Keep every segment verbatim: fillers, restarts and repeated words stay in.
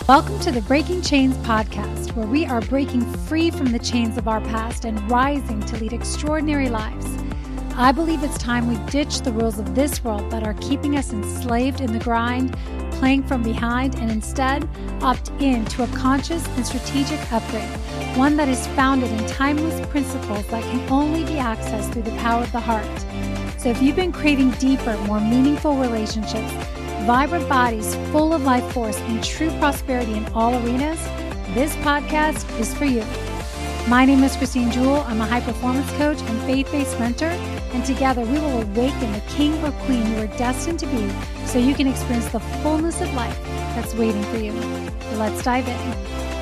Welcome to the Breaking Chains podcast, where we are breaking free from the chains of our past and rising to lead extraordinary lives. I believe it's time we ditch the rules of this world that are keeping us enslaved in the grind, playing from behind, and instead opt in to a conscious and strategic upgrade, one that is founded in timeless principles that can only be accessed through the power of the heart. So if you've been craving deeper, more meaningful relationships, vibrant bodies full of life force, and true prosperity in all arenas, this podcast is for you. My name is Christine Jewell. I'm a high-performance coach and faith-based mentor, and together we will awaken the king or queen you are destined to be so you can experience the fullness of life that's waiting for you. Let's dive in.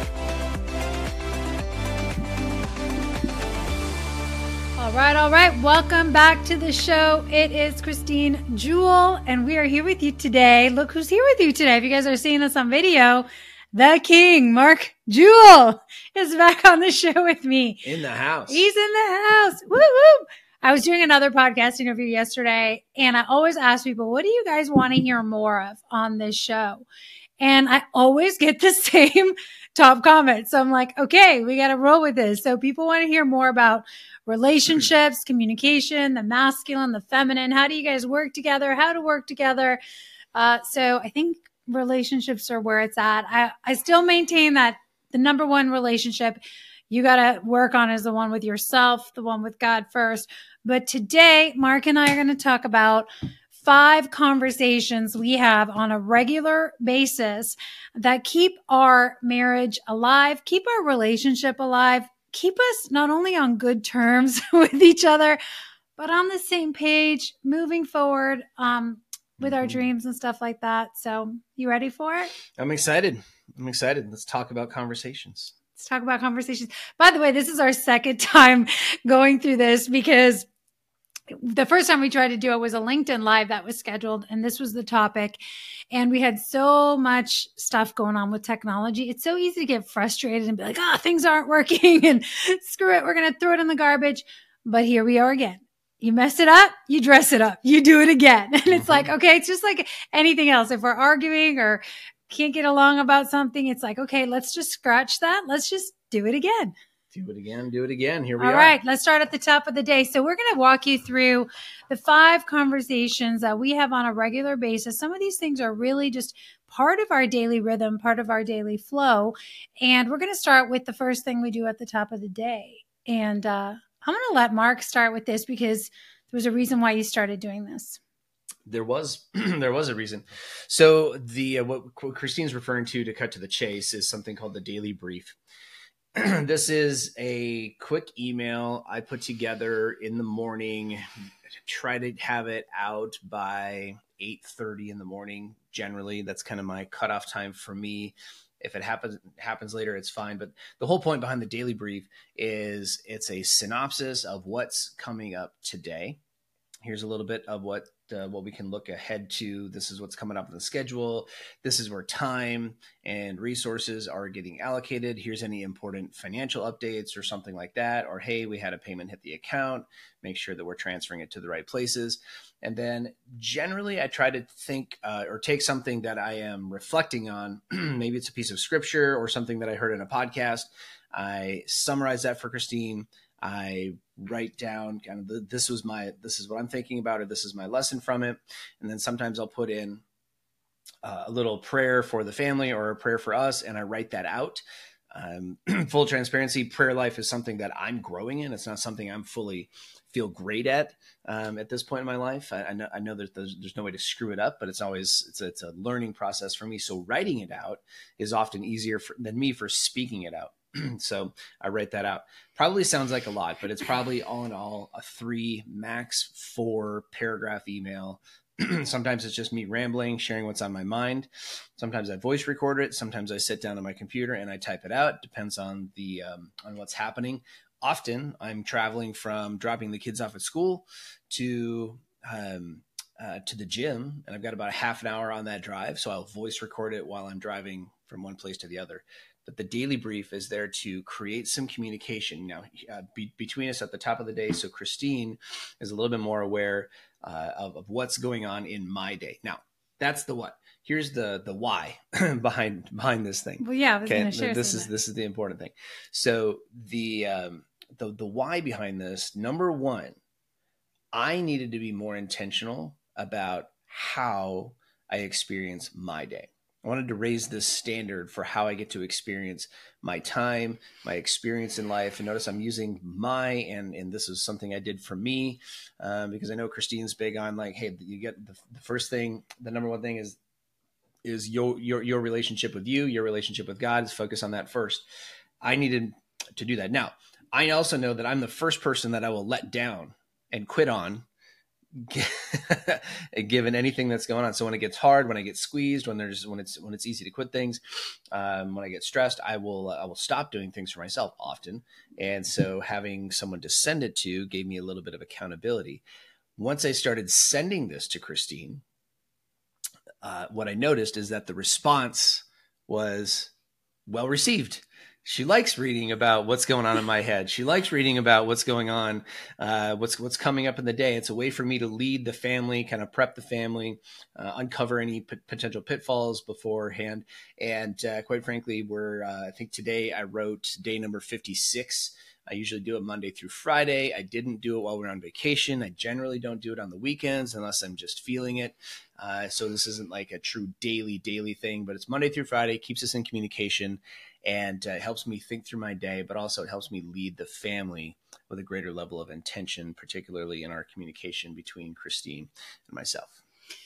All right, all right. Welcome back to the show. It is Christine Jewell, and we are here with you today. Look who's here with you today. If you guys are seeing this on video, the king, Mark Jewell, is back on the show with me. In the house. He's in the house. Woo woo. I was doing another podcast interview yesterday, and I always ask people, what do you guys want to hear more of on this show? And I always get the same top comments. So I'm like, okay, we got to roll with this. So people want to hear more about relationships, communication, the masculine, the feminine. How do you guys work together? How to work together? Uh, so I think relationships are where it's at. I, I still maintain that the number one relationship you got to work on is the one with yourself, the one with God first. But today, Mark and I are going to talk about five conversations we have on a regular basis that keep our marriage alive, keep our relationship alive, keep us not only on good terms with each other, but on the same page, moving forward um, with our dreams and stuff like that. So you ready for it? I'm excited. I'm excited. Let's talk about conversations. Let's talk about conversations. By the way, this is our second time going through this because the first time we tried to do it was a LinkedIn Live that was scheduled, and this was the topic. And we had so much stuff going on with technology. It's so easy to get frustrated and be like, ah, oh, things aren't working and screw it. We're going to throw it in the garbage. But here we are again. You mess it up, you dress it up, you do it again. And it's like, okay, it's just like anything else. If we're arguing or can't get along about something, it's like, okay, let's just scratch that. Let's just do it again. Do it again, do it again. Here we All are. All right, let's start at the top of the day. So we're going to walk you through the five conversations that we have on a regular basis. Some of these things are really just part of our daily rhythm, part of our daily flow. And we're going to start with the first thing we do at the top of the day. And uh, I'm going to let Mark start with this because there was a reason why you started doing this. There was there was a reason. So the uh, what, what Christine's referring to, to cut to the chase, is something called the Daily Brief. This is a quick email I put together in the morning. Try to have it out by eight thirty in the morning. Generally, that's kind of my cutoff time for me. If it happens happens later, it's fine. But the whole point behind the Daily Brief is it's a synopsis of what's coming up today. Here's a little bit of what uh, what we can look ahead to. This is what's coming up in the schedule. This is where time and resources are getting allocated. Here's any important financial updates or something like that. Or, hey, we had a payment hit the account. Make sure that we're transferring it to the right places. And then generally I try to think uh, or take something that I am reflecting on. Maybe it's a piece of scripture or something that I heard in a podcast. I summarize that for Christine. I write down kind of the, this was my, this is what I'm thinking about, or this is my lesson from it. And then sometimes I'll put in uh, a little prayer for the family or a prayer for us, and I write that out. Um, full transparency, prayer life is something that I'm growing in. It's not something I'm fully feel great at um, at this point in my life. I, I know, I know that there's, there's no way to screw it up, but it's always, it's a, it's a learning process for me. So writing it out is often easier for, than me for speaking it out. So I write that out. Probably sounds like a lot, but it's probably all in all a three, max four paragraph email. Sometimes it's just me rambling, sharing what's on my mind. Sometimes I voice record it. Sometimes I sit down on my computer and I type it out. Depends on the um, on what's happening. Often I'm traveling from dropping the kids off at school to um, uh, to the gym, and I've got about a half an hour on that drive. So I'll voice record it while I'm driving from one place to the other. But the Daily Brief is there to create some communication now uh, be, between us at the top of the day. So Christine is a little bit more aware uh, of, of what's going on in my day. Now, that's the what. here's the the why behind behind this thing. Well, yeah, I was okay, going to share this is that. this is the important thing. So the um, the the why behind this, number one, I needed to be more intentional about how I experience my day. I wanted to raise this standard for how I get to experience my time, my experience in life. And notice I'm using my, and, and this is something I did for me, um, because I know Christine's big on like, hey, you get the, the first thing, the number one thing is, is your, your, your relationship with you, your relationship with God. Is focus on that first. I needed to do that. Now, I also know that I'm the first person that I will let down and quit on, given anything that's going on. So when it gets hard, when I get squeezed, when there's when it's when it's easy to quit things, um, when I get stressed, I will uh, I will stop doing things for myself often. And so having someone to send it to gave me a little bit of accountability. Once I started sending this to Christine, uh, what I noticed is that the response was well received. She likes reading about what's going on in my head. She likes reading about what's going on, uh, what's what's coming up in the day. It's a way for me to lead the family, kind of prep the family, uh, uncover any p- potential pitfalls beforehand. And uh, quite frankly, we're uh, I think today I wrote day number fifty-six. I usually do it Monday through Friday. I didn't do it while we're on vacation. I generally don't do it on the weekends unless I'm just feeling it. Uh, so this isn't like a true daily, daily thing, but it's Monday through Friday, keeps us in communication. And uh, it helps me think through my day, but also it helps me lead the family with a greater level of intention, particularly in our communication between Christine and myself.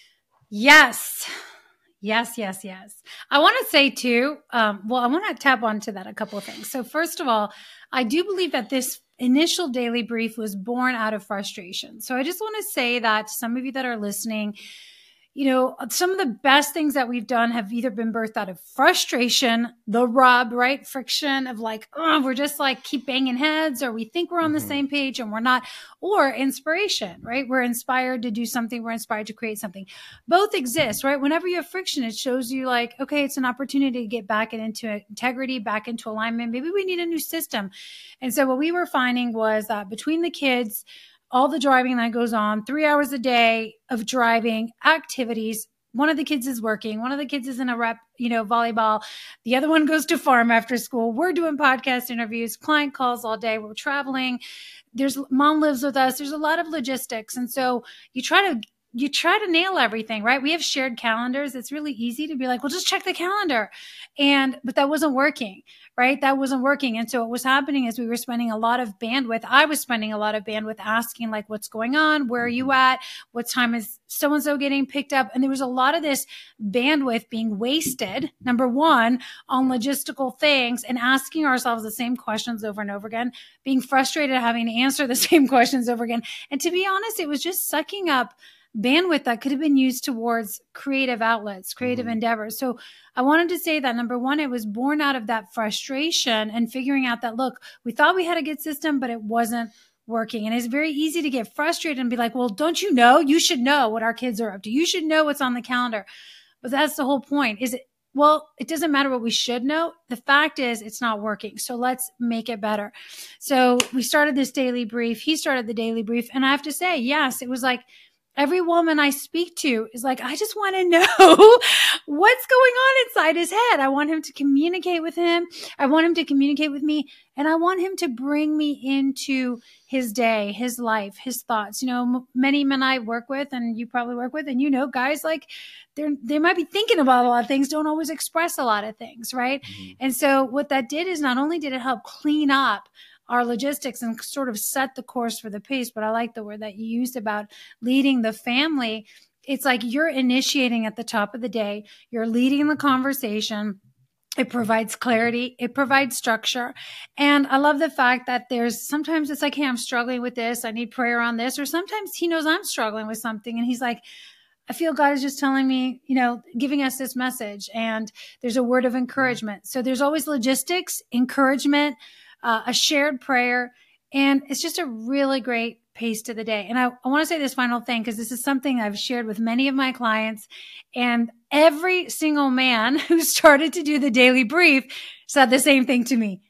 Yes. Yes, yes, yes. I want to say too, um, well, I want to tap onto that a couple of things. So first of all, I do believe that this initial daily brief was born out of frustration. So I just want to say that to some of you that are listening, you know, some of the best things that we've done have either been birthed out of frustration, the rub, right? Friction of like, oh, we're just like keep banging heads, or we think we're on the mm-hmm. same page and we're not, or inspiration, right? We're inspired to do something. We're inspired to create something. Both exist, right? Whenever you have friction, it shows you like, okay, it's an opportunity to get back into integrity, back into alignment. Maybe we need a new system. And so what we were finding was that between the kids, all the driving that goes on, three hours a day of driving activities. One of the kids is working. One of the kids is in a rep, you know, volleyball. The other one goes to farm after school. We're doing podcast interviews, client calls all day. We're traveling. There's mom lives with us. There's a lot of logistics. And so you try to you try to nail everything, right? We have shared calendars. It's really easy to be like, well, just check the calendar. And, but that wasn't working, right? That wasn't working. And so what was happening is we were spending a lot of bandwidth. I was spending a lot of bandwidth asking like, what's going on? Where are you at? What time is so-and-so getting picked up? And there was a lot of this bandwidth being wasted, number one, on logistical things and asking ourselves the same questions over and over again, being frustrated having to answer the same questions over again. And to be honest, it was just sucking up bandwidth that could have been used towards creative outlets, creative mm-hmm. endeavors. So I wanted to say that number one, it was born out of that frustration and figuring out that, look, we thought we had a good system, but it wasn't working. And it's very easy to get frustrated and be like, well, don't you know? You should know what our kids are up to. You should know what's on the calendar. But that's the whole point. Is it, well, it doesn't matter what we should know. The fact is it's not working. So let's make it better. So we started this daily brief. He started the daily brief. And I have to say, yes, it was like, every woman I speak to is like, I just want to know what's going on inside his head. I want him to communicate with him. I want him to communicate with me. And I want him to bring me into his day, his life, his thoughts. You know, m- many men I work with, and you probably work with, and you know, guys like they're, they might be thinking about a lot of things, don't always express a lot of things, right? Mm-hmm. And so what that did is not only did it help clean up our logistics and sort of set the course for the pace. But I like the word that you used about leading the family. It's like you're initiating at the top of the day. You're leading the conversation. It provides clarity. It provides structure. And I love the fact that there's sometimes it's like, hey, I'm struggling with this. I need prayer on this. Or sometimes he knows I'm struggling with something. And he's like, I feel God is just telling me, you know, giving us this message. And there's a word of encouragement. So there's always logistics, encouragement, Uh, a shared prayer, and it's just a really great pace to the day. And I, I want to say this final thing, because this is something I've shared with many of my clients, and every single man who started to do the daily brief said the same thing to me.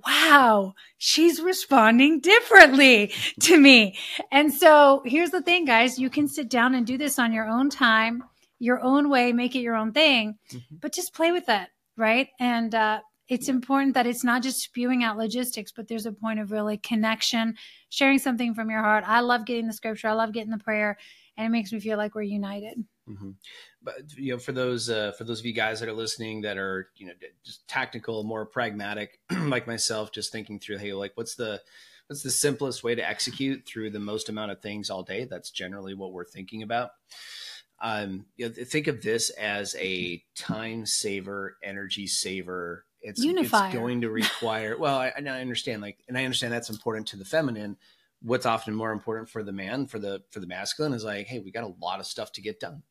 Wow, she's responding differently to me. And so here's the thing, guys, you can sit down and do this on your own time. your own way, make it your own thing, Mm-hmm. but just play with it. Right. And, uh, it's important that it's not just spewing out logistics, but there's a point of really connection, sharing something from your heart. I love getting the scripture. I love getting the prayer, and it makes me feel like we're united. Mm-hmm. But, you know, for those, uh, for those of you guys that are listening that are, you know, just tactical, more pragmatic, like myself, just thinking through, hey, like, what's the, what's the simplest way to execute through the most amount of things all day? That's generally what we're thinking about. Um, you know, think of this as a time saver, energy saver. It's, it's going to require, well, I, I understand, like, and I understand that's important to the feminine. What's often more important for the man, for the, for the masculine is like, hey, we got a lot of stuff to get done.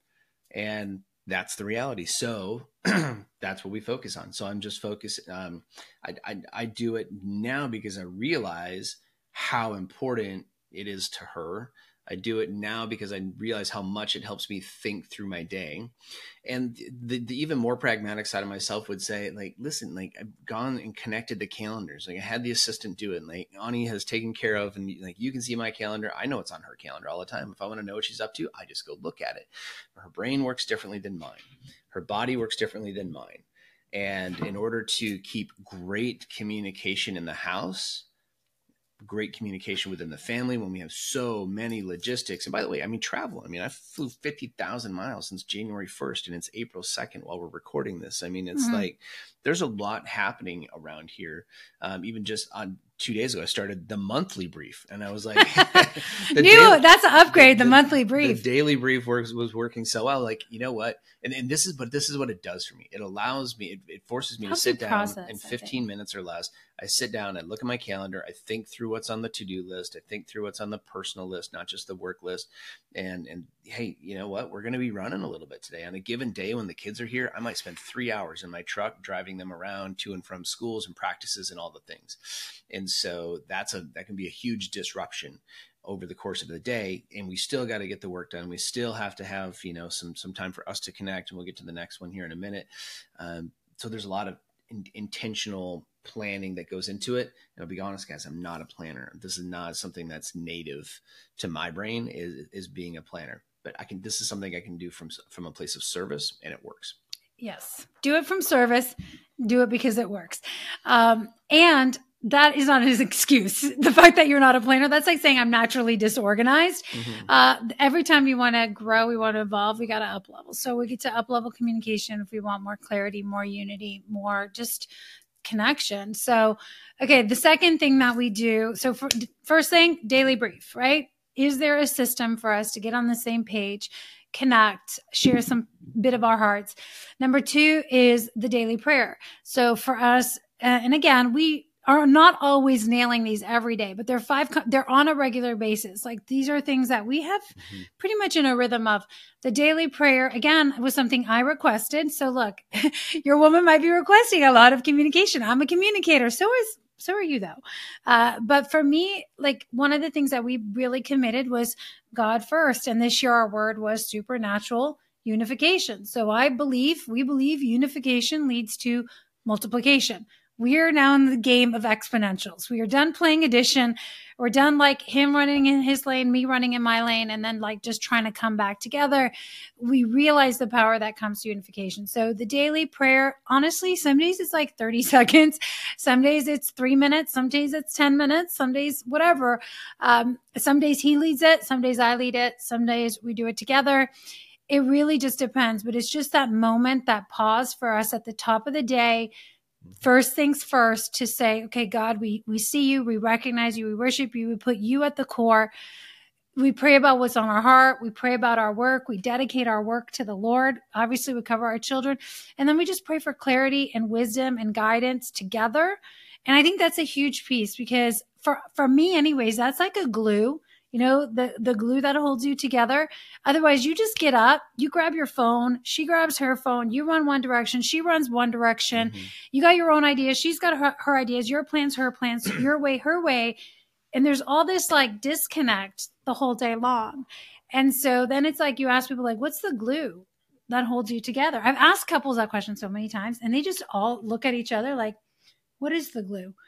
And that's the reality. So that's what we focus on. So I'm just focused. Um, I, I, I do it now because I realize how important it is to her. I do it now because I realize how much it helps me think through my day. And the, the even more pragmatic side of myself would say, like, listen, like, I've gone and connected the calendars. Like, I had the assistant do it. And, like, Ani has taken care of, and like, you can see my calendar. I know it's on her calendar all the time. If I want to know what she's up to, I just go look at it. Her brain works differently than mine. Her body works differently than mine. And in order to keep great communication in the house, great communication within the family, when we have so many logistics. And by the way, I mean, travel. I mean, I flew fifty thousand miles since January first, and it's April second while we're recording this. I mean, it's mm-hmm. like, there's a lot happening around here. Um, even just on two days ago, I started the monthly brief, and I was like, New, daily, that's an upgrade. The, the, the monthly brief, the daily brief works was working so well. Like, you know what? And, and this is, but this is what it does for me. It allows me, it, it forces me Helps to sit down process, in fifteen minutes or less. I sit down, I look at my calendar, I think through what's on the to-do list. I think through what's on the personal list, not just the work list. And, and hey, you know what? We're going to be running a little bit today. On a given day when the kids are here, I might spend three hours in my truck driving them around to and from schools and practices and all the things. And so that's a, that can be a huge disruption over the course of the day. And we still got to get the work done. We still have to have, you know, some, some time for us to connect, and we'll get to the next one here in a minute. Um, so there's a lot of in, intentional planning that goes into it. And I'll be honest, guys, I'm not a planner. This is not something that's native to my brain, is, is being a planner, but I can, this is something I can do from, from a place of service, and it works. Yes. Do it from service. Do it because it works. Um, and that is not his excuse. The fact that you're not a planner, that's like saying I'm naturally disorganized. Mm-hmm. Uh, every time we want to grow, we want to evolve, we got to up level. So we get to up level communication if we want more clarity, more unity, more just connection. So, okay. The second thing that we do, so for, first thing, daily brief, right? Is there a system for us to get on the same page, connect, share some bit of our hearts? Number two is the daily prayer. So for us, uh, and again, we are not always nailing these every day, but they're five, they're on a regular basis. Like, these are things that we have mm-hmm. pretty much in a rhythm of. The daily prayer, again, was something I requested. So look, your woman might be requesting a lot of communication. I'm a communicator. So is, so are you though. Uh, but for me, like, one of the things that we really committed was God first. And this year our word was supernatural unification. So I believe, we believe unification leads to multiplication. We are now in the game of exponentials. We are done playing addition. We're done like him running in his lane, me running in my lane, and then like just trying to come back together. We realize the power that comes to unification. So the daily prayer, honestly, some days it's like thirty seconds. Some days it's three minutes. Some days it's ten minutes. Some days, whatever. Um, some days he leads it. Some days I lead it. Some days we do it together. It really just depends. But it's just that moment, that pause for us at the top of the day. First things first, to say, okay, God, we, we see you, we recognize you, we worship you, we put you at the core. We pray about what's on our heart. We pray about our work. We dedicate our work to the Lord. Obviously, we cover our children. And then we just pray for clarity and wisdom and guidance together. And I think that's a huge piece, because for, for me anyways, that's like a glue. You know, the, the glue that holds you together. Otherwise, you just get up, you grab your phone, she grabs her phone, you run one direction, she runs one direction. Mm-hmm. You got your own ideas, she's got her, her ideas, your plans, her plans, your way, her way. And there's all this like disconnect the whole day long. And so then it's like, you ask people like, what's the glue that holds you together? I've asked couples that question so many times, and they just all look at each other like, what is the glue?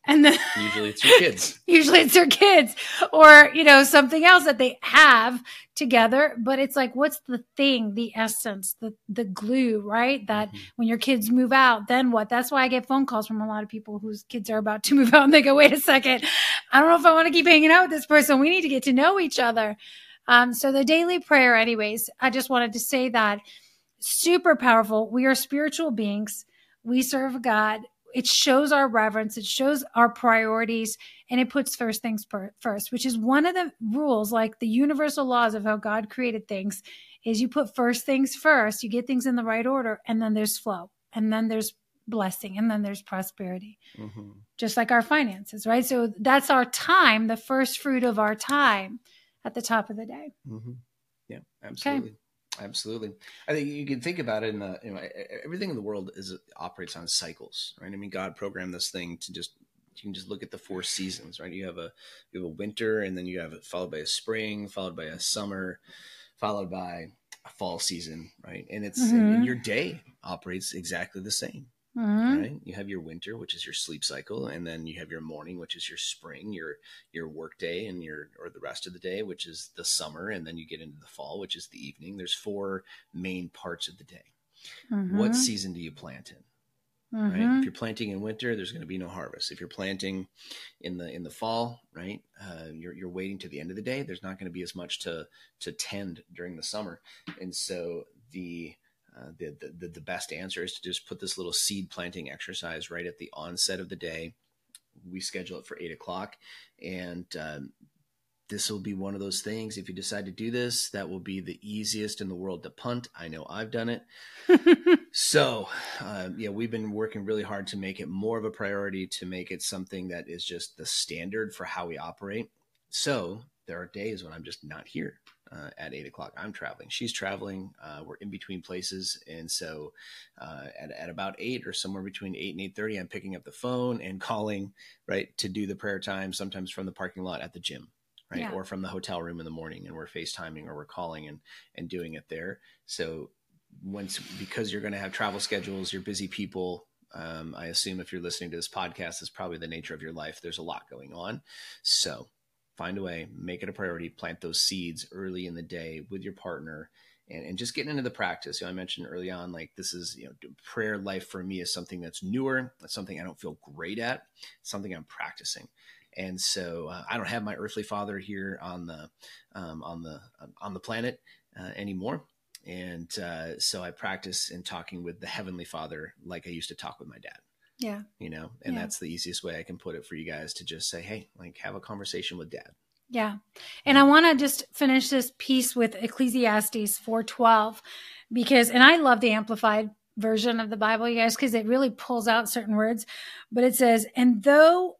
And then usually it's your kids. Usually it's their kids or, you know, something else that they have together. But it's like, what's the thing, the essence, the, the glue, right? That mm-hmm. when your kids move out, then what? That's why I get phone calls from a lot of people whose kids are about to move out and they go, wait a second. I don't know if I want to keep hanging out with this person. We need to get to know each other. Um, so the daily prayer, anyways, I just wanted to say that super powerful. We are spiritual beings. We serve God. It shows our reverence. It shows our priorities, and it puts first things per- first, which is one of the rules, like the universal laws of how God created things, is you put first things first, you get things in the right order, and then there's flow, and then there's blessing, and then there's prosperity, mm-hmm. just like our finances, right? So that's our time, the first fruit of our time at the top of the day. Mm-hmm. Yeah, absolutely. Okay. Absolutely. I think you can think about it in the, you know, everything in the world is operates on cycles, right? I mean, God programmed this thing to just, you can just look at the four seasons, right? You have a, you have a winter, and then you have it followed by a spring, followed by a summer, followed by a fall season, right? And it's, mm-hmm. and your day operates exactly the same. Mm-hmm. Right? You have your winter, which is your sleep cycle, and then you have your morning, which is your spring, your your work day, and your or the rest of the day, which is the summer, and then you get into the fall, which is the evening. There's four main parts of the day. Mm-hmm. What season do you plant in? Mm-hmm. Right? If you're planting in winter, there's going to be no harvest. If you're planting in the in the fall, right, uh, you're you're waiting to the end of the day. There's not going to be as much to to tend during the summer, and so the Uh, the, the the best answer is to just put this little seed planting exercise right at the onset of the day. We schedule it for eight o'clock, and um, this will be one of those things. If you decide to do this, that will be the easiest in the world to punt. I know I've done it. So, uh, yeah, we've been working really hard to make it more of a priority, to make it something that is just the standard for how we operate. So there are days when I'm just not here. Uh, at eight o'clock, I'm traveling. She's traveling. Uh, we're in between places. And so uh, at, at about eight or somewhere between eight and eight thirty, I'm picking up the phone and calling, right, to do the prayer time, sometimes from the parking lot at the gym, right, yeah. or from the hotel room in the morning, and we're FaceTiming or we're calling and, and doing it there. So once, because you're going to have travel schedules, you're busy people. Um, I assume if you're listening to this podcast, it's probably the nature of your life. There's a lot going on. So find a way, make it a priority, plant those seeds early in the day with your partner, and, and just getting into the practice. You know, I mentioned early on, like this is, you know, prayer life for me is something that's newer. That's something I don't feel great at. It's something I'm practicing. And so uh, I don't have my earthly father here on the, um, on the, on the planet uh, anymore. And uh, so I practice in talking with the Heavenly Father like I used to talk with my dad. Yeah. You know, and yeah. that's the easiest way I can put it for you guys, to just say, hey, like have a conversation with dad. Yeah. And I want to just finish this piece with Ecclesiastes four twelve, because, and I love the amplified version of the Bible, you guys, because it really pulls out certain words, but it says, and though,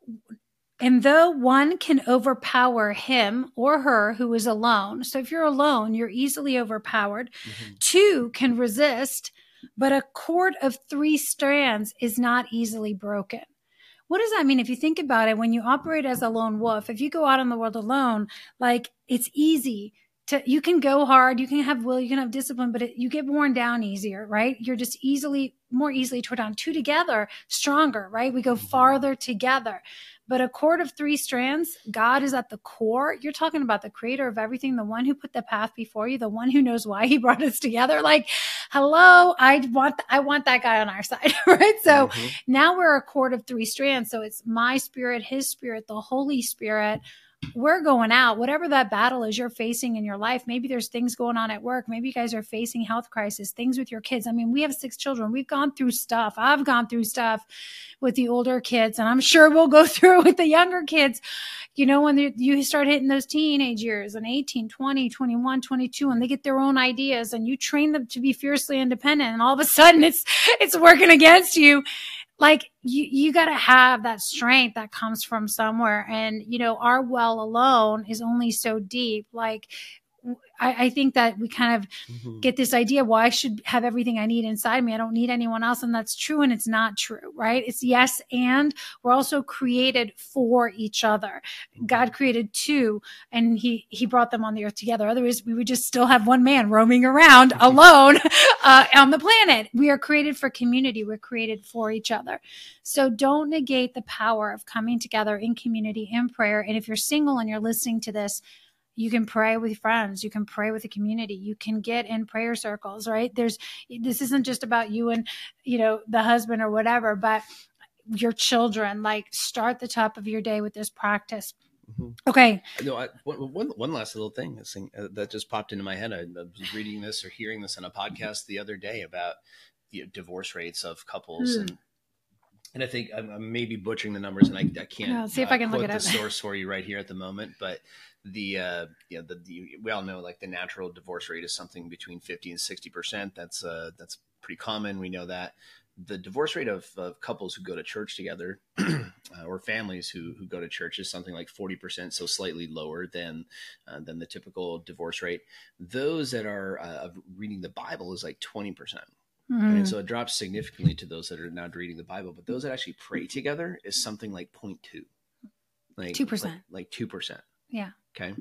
and though one can overpower him or her who is alone. So if you're alone, you're easily overpowered. Mm-hmm. Two can resist, but a cord of three strands is not easily broken. What does that mean? If you think about it, when you operate as a lone wolf, if you go out in the world alone, like it's easy to, you can go hard, you can have will, you can have discipline, but it, you get worn down easier, right? You're just easily, more easily torn down. Two together, stronger, right? We go farther together. But a cord of three strands, God is at the core. You're talking about the creator of everything, the one who put the path before you, the one who knows why he brought us together. Like, hello, I want, I want that guy on our side, right? So mm-hmm. now we're a cord of three strands. So it's my spirit, his spirit, the Holy Spirit. We're going out, whatever that battle is you're facing in your life. Maybe there's things going on at work. Maybe you guys are facing health crisis, things with your kids. I mean, we have six children. We've gone through stuff. I've gone through stuff with the older kids, and I'm sure we'll go through it with the younger kids. You know, when you start hitting those teenage years and eighteen, twenty, twenty-one, twenty-two, and they get their own ideas and you train them to be fiercely independent, and all of a sudden it's, it's working against you. Like you, you got to have that strength that comes from somewhere. And, you know, our well alone is only so deep. Like I, I think that we kind of mm-hmm. get this idea, well, I should have everything I need inside me. I don't need anyone else. And that's true. And it's not true, right? It's yes. And we're also created for each other. God created two and he, he brought them on the earth together. Otherwise we would just still have one man roaming around alone uh, on the planet. We are created for community. We're created for each other. So don't negate the power of coming together in community, in prayer. And if you're single and you're listening to this, you can pray with friends. You can pray with the community. You can get in prayer circles, right? There's, this isn't just about you and, you know, the husband or whatever, but your children. Like, start the top of your day with this practice. Mm-hmm. Okay. No, I, one, one last little thing, this thing uh, that just popped into my head. I, I was reading this or hearing this on a podcast the other day about the divorce rates of couples. Mm. And and I think I'm, I'm maybe butchering the numbers, and I, I can't no, see if uh, I can look it the up. source for you right here at the moment, but the uh you know the, the we all know like the natural divorce rate is something between fifty and sixty percent. That's uh that's pretty common. We know that the divorce rate of, of couples who go to church together uh, or families who who go to church is something like forty percent, so slightly lower than uh, than the typical divorce rate. Those that are uh, reading the Bible is like twenty percent. Mm-hmm. And so it drops significantly to those that are not reading the Bible, but those that actually pray together is something like zero point two, like two percent, like, like two percent. Yeah. Okay.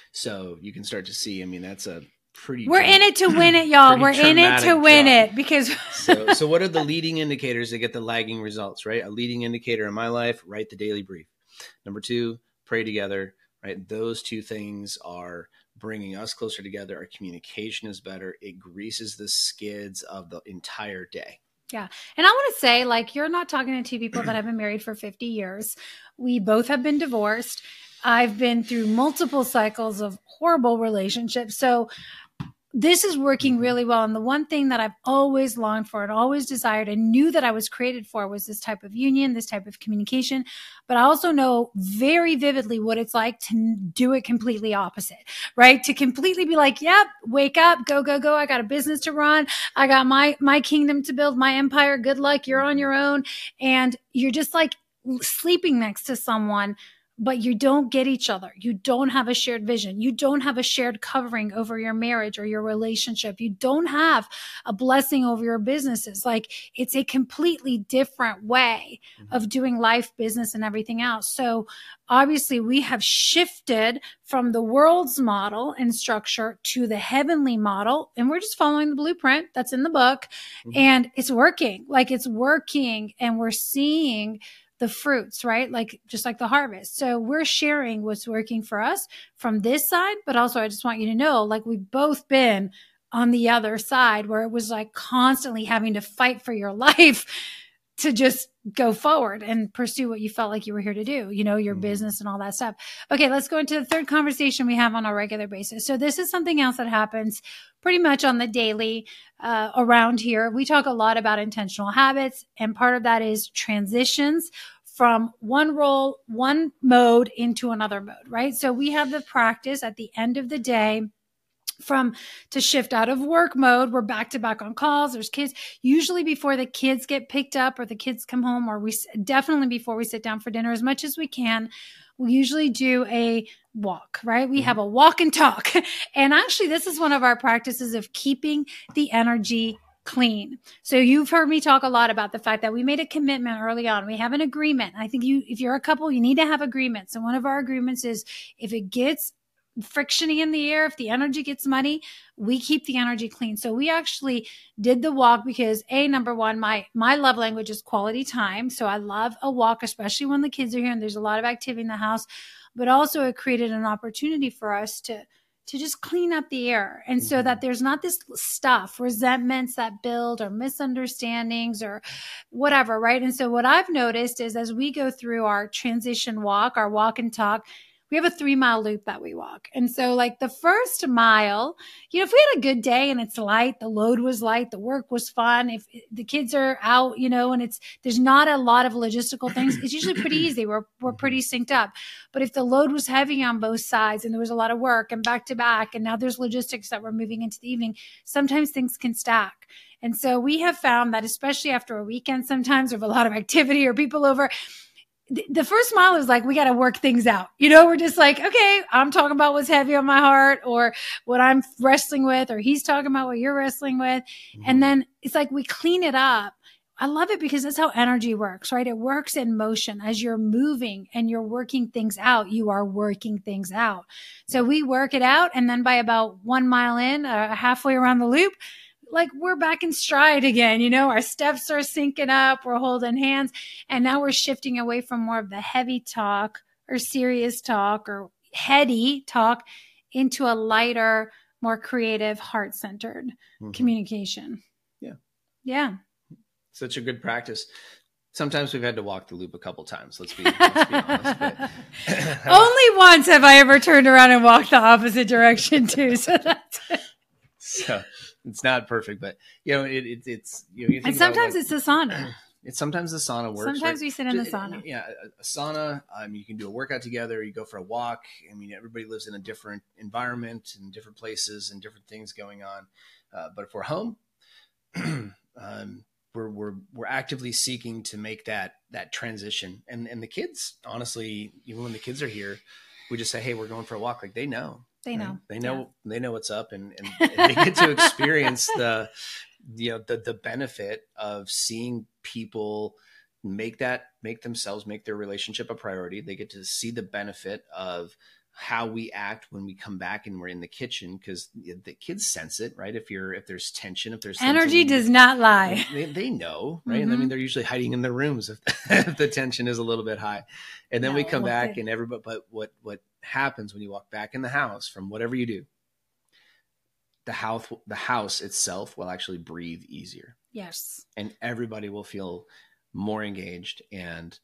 So you can start to see, I mean, that's a pretty, we're in it to win it, y'all. We're in it to win job. it because so, so what are the leading indicators that get the lagging results, right? A leading indicator in my life, write the daily brief. Number two, pray together, right? Those two things are bringing us closer together. Our communication is better. It greases the skids of the entire day. Yeah. And I want to say, like, you're not talking to two people that have been married for fifty years. We both have been divorced. I've been through multiple cycles of horrible relationships. So this is working really well. And the one thing that I've always longed for and always desired and knew that I was created for was this type of union, this type of communication. But I also know very vividly what it's like to do it completely opposite, right? To completely be like, yep, wake up, go, go, go. I got a business to run. I got my, my kingdom to build, my empire. Good luck. You're on your own. And you're just like sleeping next to someone, but you don't get each other. You don't have a shared vision. You don't have a shared covering over your marriage or your relationship. You don't have a blessing over your businesses. Like, it's a completely different way of doing life, business, and everything else. So obviously we have shifted from the world's model and structure to the heavenly model. And we're just following the blueprint that's in the book. Mm-hmm. And it's working. Like, it's working. And we're seeing the fruits, right? Like, just like the harvest. So we're sharing what's working for us from this side, but also I just want you to know, like, we've both been on the other side where it was like constantly having to fight for your life to just go forward and pursue what you felt like you were here to do, you know, your mm-hmm. business and all that stuff. Okay, let's go into the third conversation we have on a regular basis. So this is something else that happens pretty much on the daily uh, around here. We talk a lot about intentional habits, and part of that is transitions from one role, one mode into another mode, right? So we have the practice at the end of the day from to shift out of work mode. We're back to back on calls. There's kids, usually before the kids get picked up or the kids come home, or we definitely before we sit down for dinner, as much as we can. We usually do a walk, right? We have a walk and talk. And actually, this is one of our practices of keeping the energy clean. So you've heard me talk a lot about the fact that we made a commitment early on. We have an agreement. I think you, if you're a couple, you need to have agreements. And one of our agreements is if it gets frictiony in the air, if the energy gets muddy, we keep the energy clean. So we actually did the walk because a number one, my, my love language is quality time. So I love a walk, especially when the kids are here and there's a lot of activity in the house, but also it created an opportunity for us to, to just clean up the air. And so that there's not this stuff, resentments that build or misunderstandings or whatever. Right. And so what I've noticed is as we go through our transition walk, our walk and talk, we have a three mile loop that we walk. And so like the first mile, you know, if we had a good day and it's light, the load was light, the work was fun. If the kids are out, you know, and it's, there's not a lot of logistical things, it's usually pretty easy. We're, we're pretty synced up. But if the load was heavy on both sides and there was a lot of work and back to back, and now there's logistics that we're moving into the evening, sometimes things can stack. And so we have found that especially after a weekend, sometimes of a lot of activity or people over, the first mile is like, we got to work things out. You know, we're just like, okay, I'm talking about what's heavy on my heart or what I'm wrestling with, or he's talking about what you're wrestling with. Mm-hmm. And then it's like, we clean it up. I love it because that's how energy works, right? It works in motion. As you're moving and you're working things out, you are working things out. So we work it out. And then by about one mile in, uh, halfway around the loop, like we're back in stride again. You know, our steps are syncing up, we're holding hands. And now we're shifting away from more of the heavy talk or serious talk or heady talk into a lighter, more creative, heart-centered mm-hmm. communication. Yeah. Yeah. Such a good practice. Sometimes we've had to walk the loop a couple times. Let's be, let's be honest. But only once have I ever turned around and walked the opposite direction too. So that's it. So it's not perfect, but you know, it, it it's, you know, you think and sometimes like, it's the sauna. It's sometimes the sauna works. Sometimes right? we sit in the sauna. Yeah. A, a sauna. Um, you can do a workout together. You go for a walk. I mean, everybody lives in a different environment and different places and different things going on. Uh, but if we're home, um, We're, we're, we're actively seeking to make that, that transition. And, and the kids, honestly, even when the kids are here, we just say, hey, we're going for a walk. Like they know, they know, right? they know, yeah. they know what's up and, and, and they get to experience the, you know, the, the benefit of seeing people make that, make themselves, make their relationship a priority. They get to see the benefit of how we act when we come back and we're in the kitchen, because the kids sense it, right? If you're, if there's tension, if there's energy does not lie. They, they know, right? Mm-hmm. I mean, they're usually hiding in their rooms if, if the tension is a little bit high. And then no, we come back good. and everybody, but what, what happens when you walk back in the house from whatever you do, the house, the house itself will actually breathe easier. Yes. And everybody will feel more engaged and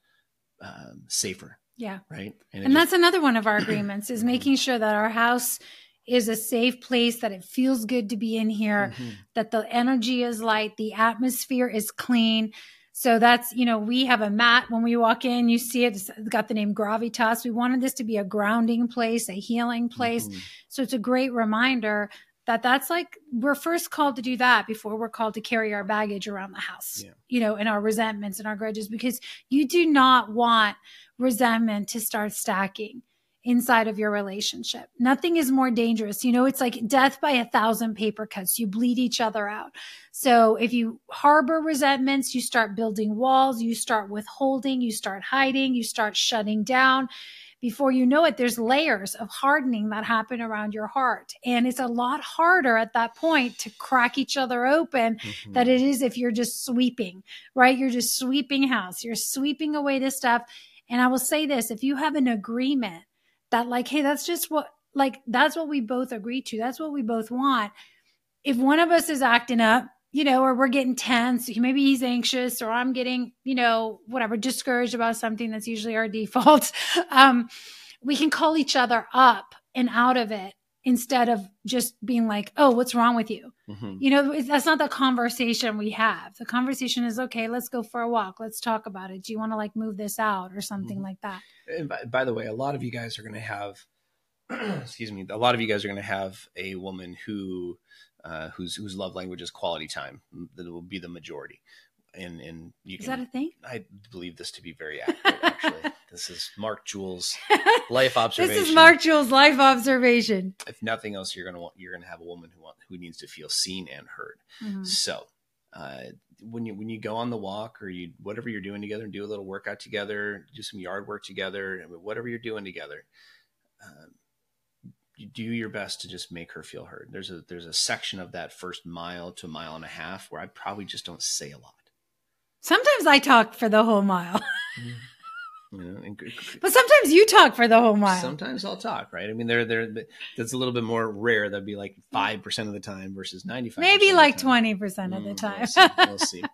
um, safer. Yeah. Right. And, and just, that's another one of our agreements is making sure that our house is a safe place, that it feels good to be in here, mm-hmm. that the energy is light, the atmosphere is clean. So that's, you know, we have a mat when we walk in, you see it, it's got the name Gravitas. We wanted this to be a grounding place, a healing place. Mm-hmm. So it's a great reminder that that's like, we're first called to do that before we're called to carry our baggage around the house, yeah. you know, and our resentments and our grudges, because you do not want resentment to start stacking inside of your relationship. Nothing is more dangerous. You know, it's like death by a thousand paper cuts. You bleed each other out. So if you harbor resentments, you start building walls, you start withholding, you start hiding, you start shutting down. Before you know it, there's layers of hardening that happen around your heart. And it's a lot harder at that point to crack each other open mm-hmm. than it is if you're just sweeping, right? You're just sweeping house. You're sweeping away this stuff. And I will say this, if you have an agreement that like, hey, that's just what, like, that's what we both agree to. That's what we both want. If one of us is acting up, you know, or we're getting tense, maybe he's anxious or I'm getting, you know, whatever, discouraged about something, that's usually our default. Um, we can call each other up and out of it instead of just being like, oh, what's wrong with you? Mm-hmm. You know, that's not the conversation we have. The conversation is, okay, let's go for a walk. Let's talk about it. Do you want to like move this out or something mm-hmm. like that? And by, by the way, a lot of you guys are going to have, excuse me, a lot of you guys are going to have a woman who, uh, whose, whose love language is quality time. That will be the majority. And, and you is can, that a thing? I believe this to be very accurate, actually. This is Mark Jewell's life observation. This is Mark Jewell's life observation. If nothing else, you're going to want, you're going to have a woman who want, who needs to feel seen and heard. Mm-hmm. So, uh, when you, when you go on the walk or you, whatever you're doing together and do a little workout together, do some yard work together, whatever you're doing together, um, you do your best to just make her feel heard. There's a, there's a section of that first mile to a mile and a half where I probably just don't say a lot. Sometimes I talk for the whole mile. You know, and, but sometimes you talk for the whole mile. Sometimes I'll talk, right? I mean, they're, they're, that's a little bit more rare. That'd be like five percent of the time versus ninety-five percent. Maybe like twenty percent of the time. We'll see. We'll see.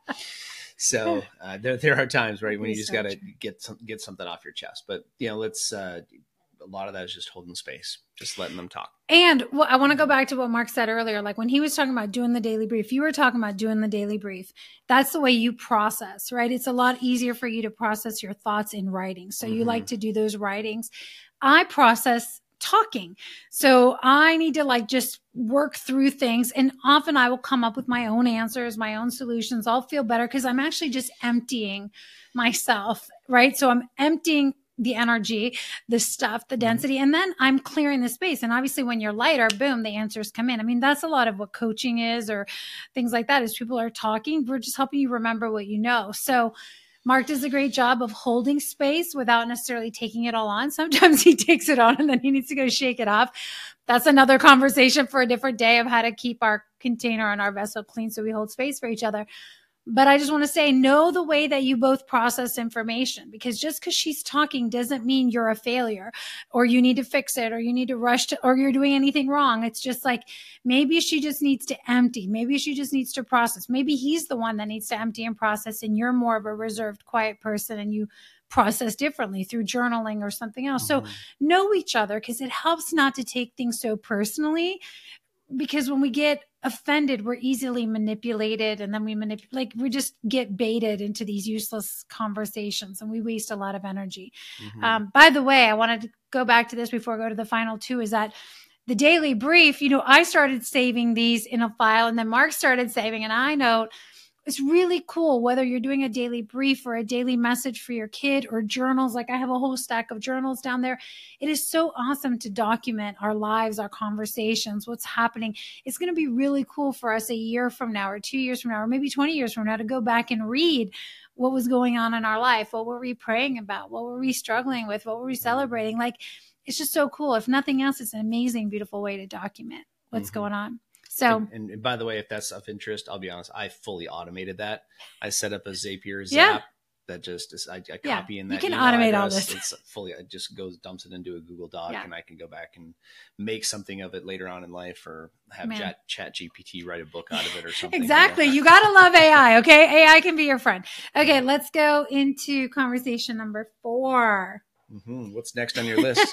So uh, there, there are times, right, when you just got to get some, get something off your chest. But, you know, let's, uh, a lot of that is just holding space, just letting them talk. And well, I want to go back to what Mark said earlier. Like when he was talking about doing the daily brief, you were talking about doing the daily brief. That's the way you process, right? It's a lot easier for you to process your thoughts in writing. So mm-hmm. you like to do those writings. I process talking. So I need to like just work through things. And often I will come up with my own answers, my own solutions. I'll feel better because I'm actually just emptying myself right? So I'm emptying the energy, the stuff, the density, and then I'm clearing the space. And obviously when you're lighter, boom, the answers come in. I mean, that's a lot of what coaching is or things like that, is people are talking. We're just helping you remember what you know. So Mark does a great job of holding space without necessarily taking it all on. Sometimes he takes it on and then he needs to go shake it off. That's another conversation for a different day of how to keep our container and our vessel clean so we hold space for each other. But I just want to say, know the way that you both process information, because just because she's talking doesn't mean you're a failure or you need to fix it or you need to rush to, or you're doing anything wrong. It's just like, maybe she just needs to empty. Maybe she just needs to process. Maybe he's the one that needs to empty and process, and you're more of a reserved, quiet person and you process differently through journaling or something else. Mm-hmm. So know each other, because it helps not to take things so personally. Because when we get offended, we're easily manipulated, and then we manipulate, like we just get baited into these useless conversations and we waste a lot of energy. Mm-hmm. Um, by the way, I wanted to go back to this before I go to the final two, is that the daily brief, you know, I started saving these in a file and then Mark started saving an iNote. It's really cool, whether you're doing a daily brief or a daily message for your kid or journals. Like I have a whole stack of journals down there. It is so awesome to document our lives, our conversations, what's happening. It's going to be really cool for us a year from now or two years from now, or maybe twenty years from now, to go back and read what was going on in our life. What were we praying about? What were we struggling with? What were we celebrating? Like, it's just so cool. If nothing else, it's an amazing, beautiful way to document what's mm-hmm. going on. So, and, and by the way, if that's of interest, I'll be honest, I fully automated that. I set up a Zapier Zap yeah. that just is, I, I yeah. copy in that. You can email automate address. all this. It's fully, it just goes, dumps it into a Google Doc yeah. and I can go back and make something of it later on in life, or have chat, chat G P T write a book out of it or something. Exactly. You got to love A I. Okay. A I can be your friend. Okay. Let's go into conversation number four. Mm-hmm. What's next on your list?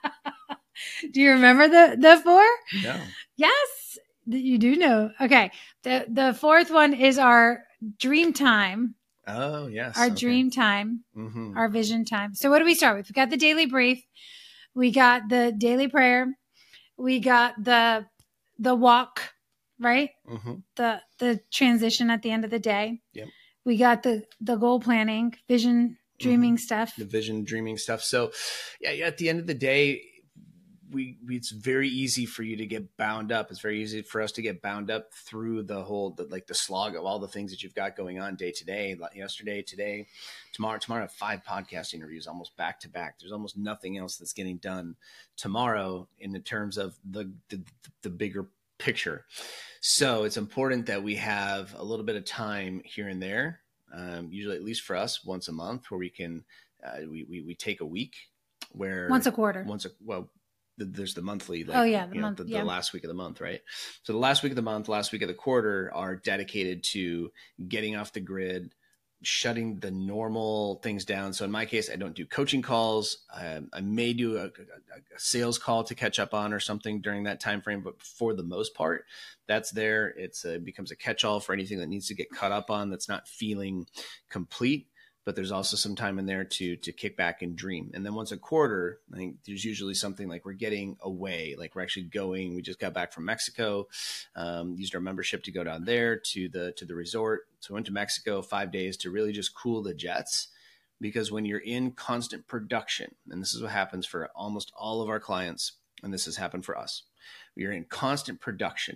Do you remember the, the four? No. Yes. You do know. Okay. The the fourth one is our dream time. Oh, yes. Our okay. dream time, mm-hmm. our vision time. So what do we start with? We got the daily brief. We got the daily prayer. We got the the walk, right? Mm-hmm. The the transition at the end of the day. Yep. We got the the goal planning, vision, dreaming mm-hmm. stuff. The vision, dreaming stuff. So yeah, at the end of the day, We, we, it's very easy for you to get bound up. It's very easy for us to get bound up through the whole, the, like the slog of all the things that you've got going on day to day, like yesterday, today, tomorrow, tomorrow, I have five podcast interviews almost back to back. There's almost nothing else that's getting done tomorrow in the terms of the, the, the bigger picture. So it's important that we have a little bit of time here and there. Um, usually at least for us once a month, where we can, uh, we, we, we take a week where once a quarter, once a, well, there's the monthly, like, oh yeah, the you know, month, the, yeah. the last week of the month, right? So the last week of the month, last week of the quarter are dedicated to getting off the grid, shutting the normal things down. So in my case, I don't do coaching calls. Um, I may do a, a, a sales call to catch up on or something during that time frame, but for the most part, that's there. It's a, it becomes a catch-all for anything that needs to get caught up on that's not feeling complete. But there's also some time in there to to kick back and dream. And then once a quarter, I think there's usually something like we're getting away, like we're actually going. We just got back from Mexico, um, used our membership to go down there to the to the resort. So I went to Mexico five days to really just cool the jets. Because when you're in constant production, and this is what happens for almost all of our clients, and this has happened for us, we are in constant production.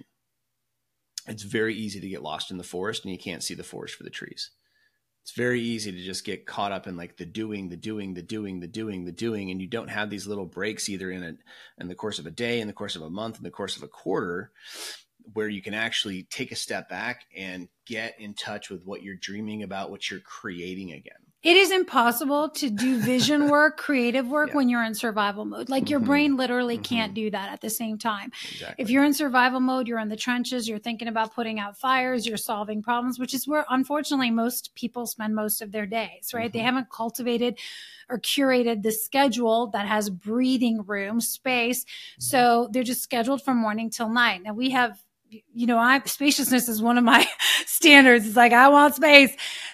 It's very easy to get lost in the forest, and you can't see the forest for the trees. It's very easy to just get caught up in like the doing, the doing, the doing, the doing, the doing, and you don't have these little breaks either in a, in the course of a day, in the course of a month, in the course of a quarter, where you can actually take a step back and get in touch with what you're dreaming about, what you're creating again. It is impossible to do vision work, creative work yeah. when you're in survival mode. Like your mm-hmm. brain literally mm-hmm. can't do that at the same time. Exactly. If you're in survival mode, you're in the trenches, you're thinking about putting out fires, you're solving problems, which is where unfortunately most people spend most of their days, right? Mm-hmm. They haven't cultivated or curated the schedule that has breathing room, space. Mm-hmm. So they're just scheduled from morning till night. Now we have you know, I spaciousness is one of my standards. It's like, I want space.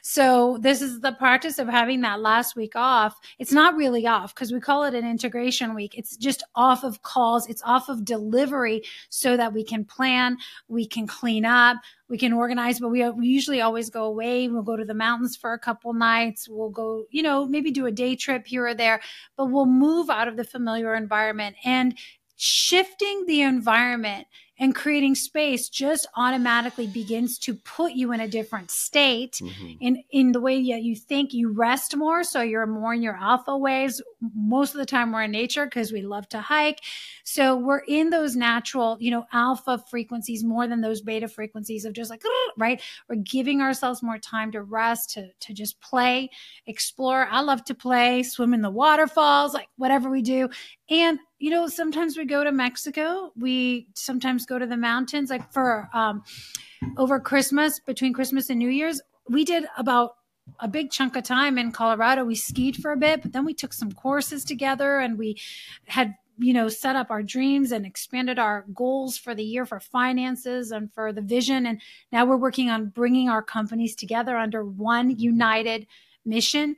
So this is the practice of having that last week off. It's not really off because we call it an integration week. It's just off of calls. It's off of delivery so that we can plan, we can clean up, we can organize, but we, we usually always go away. We'll go to the mountains for a couple nights. We'll go, you know, maybe do a day trip here or there, but we'll move out of the familiar environment. And shifting the environment and creating space just automatically begins to put you in a different state mm-hmm. in, in the way that you think. You rest more, so you're more in your alpha waves. Most of the time we're in nature because we love to hike. So we're in those natural, you know, alpha frequencies more than those beta frequencies of just like, right? We're giving ourselves more time to rest, to, to just play, explore. I love to play, swim in the waterfalls, like whatever we do. And, you know, sometimes we go to Mexico. We sometimes go to the mountains. Like for um, over Christmas, between Christmas and New Year's, we did about a big chunk of time in Colorado. We skied for a bit, but then we took some courses together and we had, you know, set up our dreams and expanded our goals for the year for finances and for the vision. And now we're working on bringing our companies together under one united mission.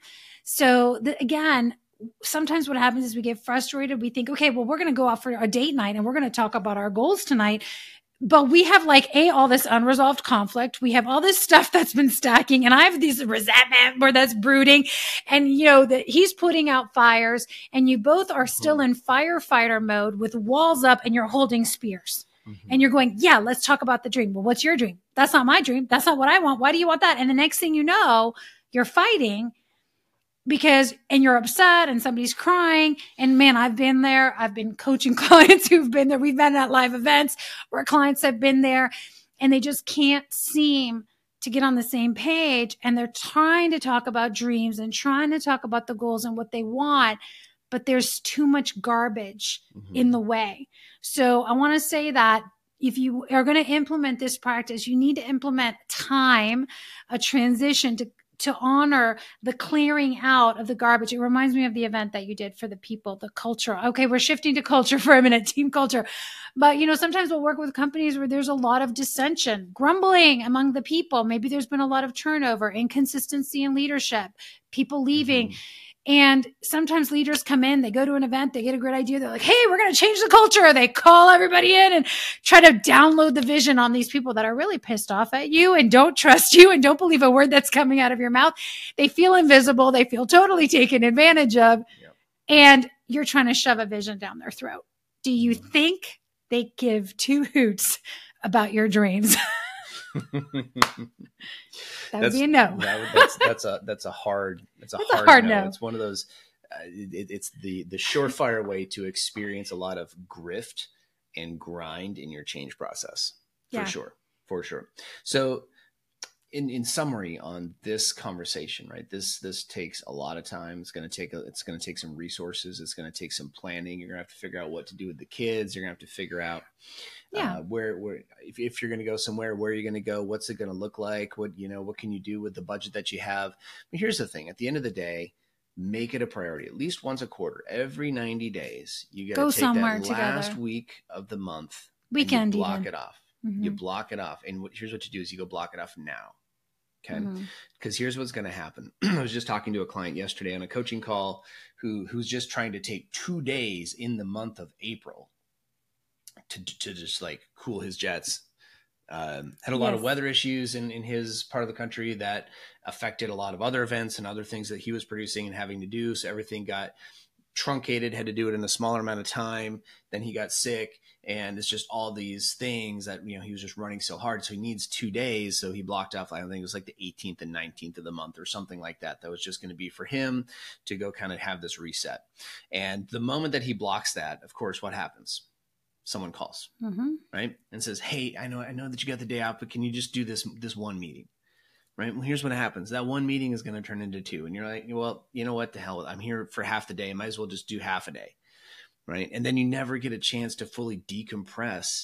So the, again, sometimes what happens is we get frustrated. We think, okay, well, we're going to go out for a date night and we're going to talk about our goals tonight. But we have like a, all this unresolved conflict. We have all this stuff that's been stacking and I have this resentment where that's brooding and, you know, that he's putting out fires and you both are still in firefighter mode with walls up and you're holding spears mm-hmm. and you're going, yeah, let's talk about the dream. Well, what's your dream? That's not my dream. That's not what I want. Why do you want that? And the next thing you know, you're fighting because, and you're upset and somebody's crying. And man, I've been there. I've been coaching clients who've been there. We've been at live events where clients have been there and they just can't seem to get on the same page. And they're trying to talk about dreams and trying to talk about the goals and what they want, but there's too much garbage mm-hmm. in the way. So I want to say that if you are going to implement this practice, you need to implement time, a transition to to honor the clearing out of the garbage. It reminds me of the event that you did for the people, the culture. Okay, we're shifting to culture for a minute, team culture. But, you know, sometimes we'll work with companies where there's a lot of dissension, grumbling among the people. Maybe there's been a lot of turnover, inconsistency in leadership, people leaving. Mm-hmm. And sometimes leaders come in, they go to an event, they get a great idea. They're like, hey, we're going to change the culture. They call everybody in and try to download the vision on these people that are really pissed off at you and don't trust you and don't believe a word that's coming out of your mouth. They feel invisible. They feel totally taken advantage of. Yep. And you're trying to shove a vision down their throat. Do you think they give two hoots about your dreams? That would that's, be a no. that would, that's, that's a that's a hard that's a, that's hard, a hard no. no. It's one of those. Uh, it, it's the the surefire way to experience a lot of grift and grind in your change process. For yeah. sure, for sure. So, in in summary on this conversation, right? This this takes a lot of time. It's going to take a, it's going to take some resources. It's going to take some planning. You're going to have to figure out what to do with the kids. You're going to have to figure out. Yeah. Uh, where, where, if, if you're going to go somewhere, where are you going to go? What's it going to look like? What, you know, what can you do with the budget that you have? But here's the thing. At the end of the day, make it a priority, at least once a quarter, every ninety days, you got to take somewhere that together. Last week of the month, weekend, you block even. it off. Mm-hmm. You block it off. And what, here's what you do is you go block it off now. Okay. Mm-hmm. Cause here's what's going to happen. I was just talking to a client yesterday on a coaching call who, who's just trying to take two days in the month of April to to just like cool his jets. Um, had a lot yes. of weather issues in, in his part of the country that affected a lot of other events and other things that he was producing and having to do. So everything got truncated, had to do it in a smaller amount of time. Then he got sick and it's just all these things that, you know, he was just running so hard. So he needs two days. So he blocked off, I think it was like the eighteenth and nineteenth of the month or something like that. That was just going to be for him to go kind of have this reset. And the moment that he blocks that, of course, what happens? Someone calls, mm-hmm. right? And says, hey, I know, I know that you got the day out, but can you just do this, this one meeting? Right. Well, here's what happens. That one meeting is going to turn into two. And you're like, well, you know what the hell? I'm here for half the day. I might as well just do half a day. Right. And then you never get a chance to fully decompress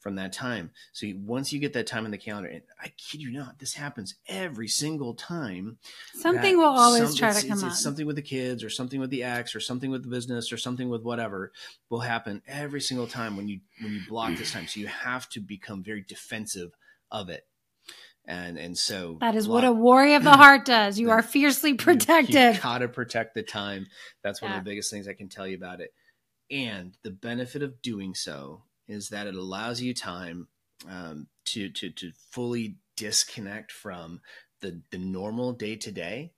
from that time. So you, once you get that time in the calendar, and I kid you not, this happens every single time. Something will always some, try it's, to come it's, up. It's something with the kids or something with the ex or something with the business or something with whatever will happen every single time when you, when you block this time. So you have to become very defensive of it. And, and so that is block, what a warrior of the heart does. You are fiercely protective. You, you gotta protect the time. That's one yeah. of the biggest things I can tell you about it. And the benefit of doing so is that it allows you time um, to, to, to fully disconnect from the, the normal day to day.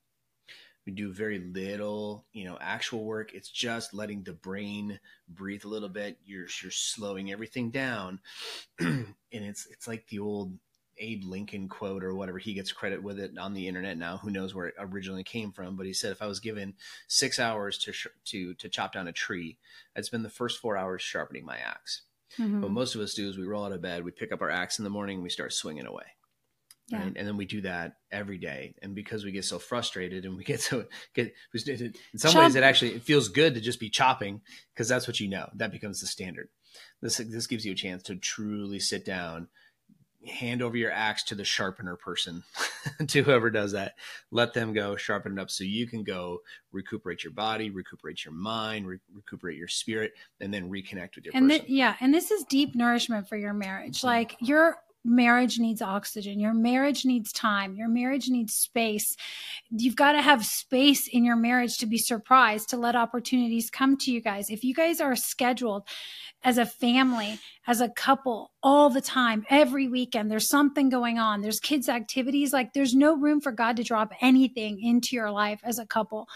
We do very little, you know, actual work. It's just letting the brain breathe a little bit. You're, you're slowing everything down. And it's, it's like the old Abe Lincoln quote or whatever. He gets credit with it on the internet now. Who knows where it originally came from? But he said, if I was given six hours to, sh- to, to chop down a tree, I'd spend the first four hours sharpening my axe. Mm-hmm. What most of us do is we roll out of bed, we pick up our axe in the morning, and we start swinging away. Yeah. Right? And then we do that every day. And because we get so frustrated and we get so get in some Chop. ways, it actually it feels good to just be chopping because that's what you know. That becomes the standard. This this gives you a chance to truly sit down, hand over your axe to the sharpener person, to whoever does that. Let them go, sharpen it up so you can go recuperate your body, recuperate your mind, re- recuperate your spirit, and then reconnect with your and person. Th- yeah. And this is deep nourishment for your marriage. Like your marriage needs oxygen. Your marriage needs time. Your marriage needs space. You've got to have space in your marriage to be surprised, to let opportunities come to you guys. If you guys are scheduled as a family, as a couple, all the time, every weekend, there's something going on. There's kids' activities. Like there's no room for God to drop anything into your life as a couple.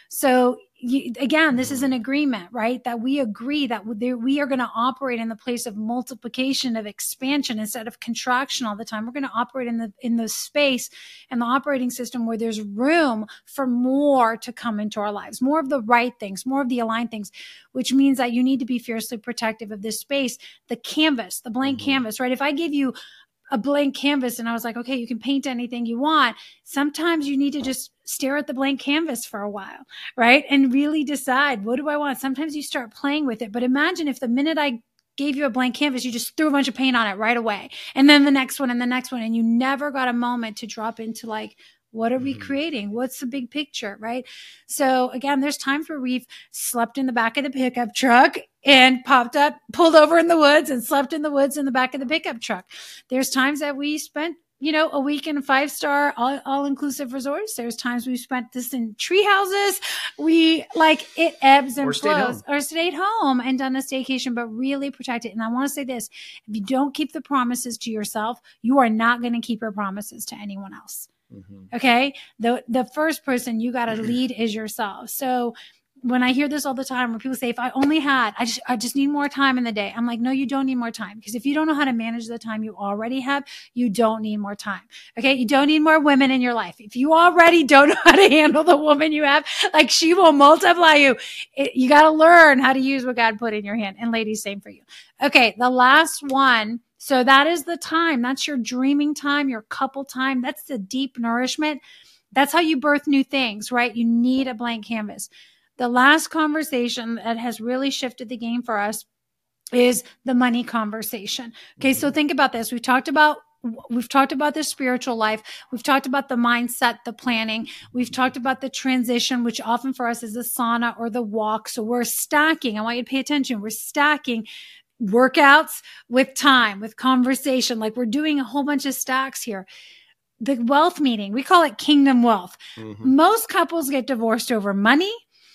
So you, again, this is an agreement, right? That we agree that we are going to operate in the place of multiplication, of expansion instead of contraction all the time. We're going to operate in the, in the space and the operating system where there's room for more to come into our lives, more of the right things, more of the aligned things, which means that you need to be fiercely protective of this space, the canvas, the blank mm-hmm. canvas, right? If I give you a blank canvas and I was like, okay, you can paint anything you want. Sometimes you need to just stare at the blank canvas for a while, right? And really decide, what do I want? Sometimes you start playing with it, but imagine if the minute I gave you a blank canvas, you just threw a bunch of paint on it right away. And then the next one and the next one. And you never got a moment to drop into like, what are we mm-hmm. creating? What's the big picture, right? So again, there's times where we've slept in the back of the pickup truck and popped up, pulled over in the woods and slept in the woods in the back of the pickup truck. There's times that we spent, you know, a week in a five-star all, all-inclusive resorts. There's times we spent this in tree houses. We like it ebbs and or flows or stayed home and done a staycation, but really protect it. And I want to say this, if you don't keep the promises to yourself, you are not going to keep your promises to anyone else. Mm-hmm. Okay. The, the first person you got to lead is yourself. So when I hear this all the time, when people say, if I only had, I just, I just need more time in the day. I'm like, no, you don't need more time. Because if you don't know how to manage the time you already have, you don't need more time. Okay. You don't need more women in your life. If you already don't know how to handle the woman you have, like she will multiply you. It, you got to learn how to use what God put in your hand. And ladies, same for you. Okay. The last one. So that is the time. That's your dreaming time, your couple time. That's the deep nourishment. That's how you birth new things, right? You need a blank canvas. The last conversation that has really shifted the game for us is the money conversation. Okay. Mm-hmm. So think about this. We've talked about We've talked about the spiritual life. We've talked about the mindset, the planning. We've talked about the transition, which often for us is the sauna or the walk. So we're stacking. I want you to pay attention. We're stacking workouts with time, with conversation. Like we're doing a whole bunch of stacks here. The wealth meeting, we call it kingdom wealth. Mm-hmm. Most couples get divorced over money,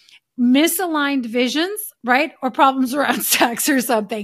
misaligned visions, right? Or problems around sex or something.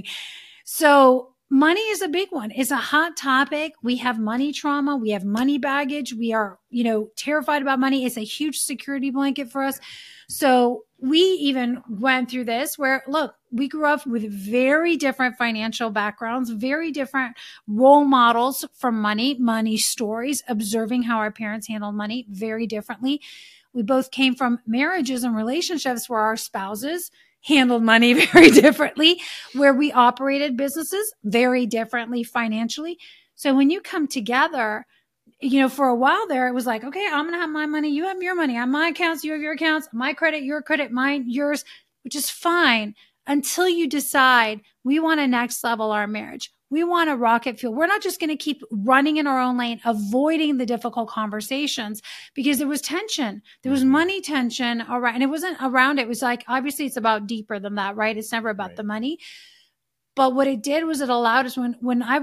So money is a big one. It's a hot topic. We have money trauma. We have money baggage. We are, you know, terrified about money. It's a huge security blanket for us. So we even went through this where, look, we grew up with very different financial backgrounds, very different role models for money, money stories, observing how our parents handled money very differently. We both came from marriages and relationships where our spouses handled money very differently, where we operated businesses very differently financially. So when you come together, you know, for a while there, it was like, okay, I'm going to have my money. You have your money. I have my accounts. You have your accounts. My credit, your credit, mine, yours, which is fine until you decide we want to next level our marriage. We want a rocket fuel. We're not just going to keep running in our own lane, avoiding the difficult conversations because there was tension. There was money tension around, and it wasn't around it. It was like, obviously it's about deeper than that, right? It's never about Right. the money. But what it did was it allowed us when, when I,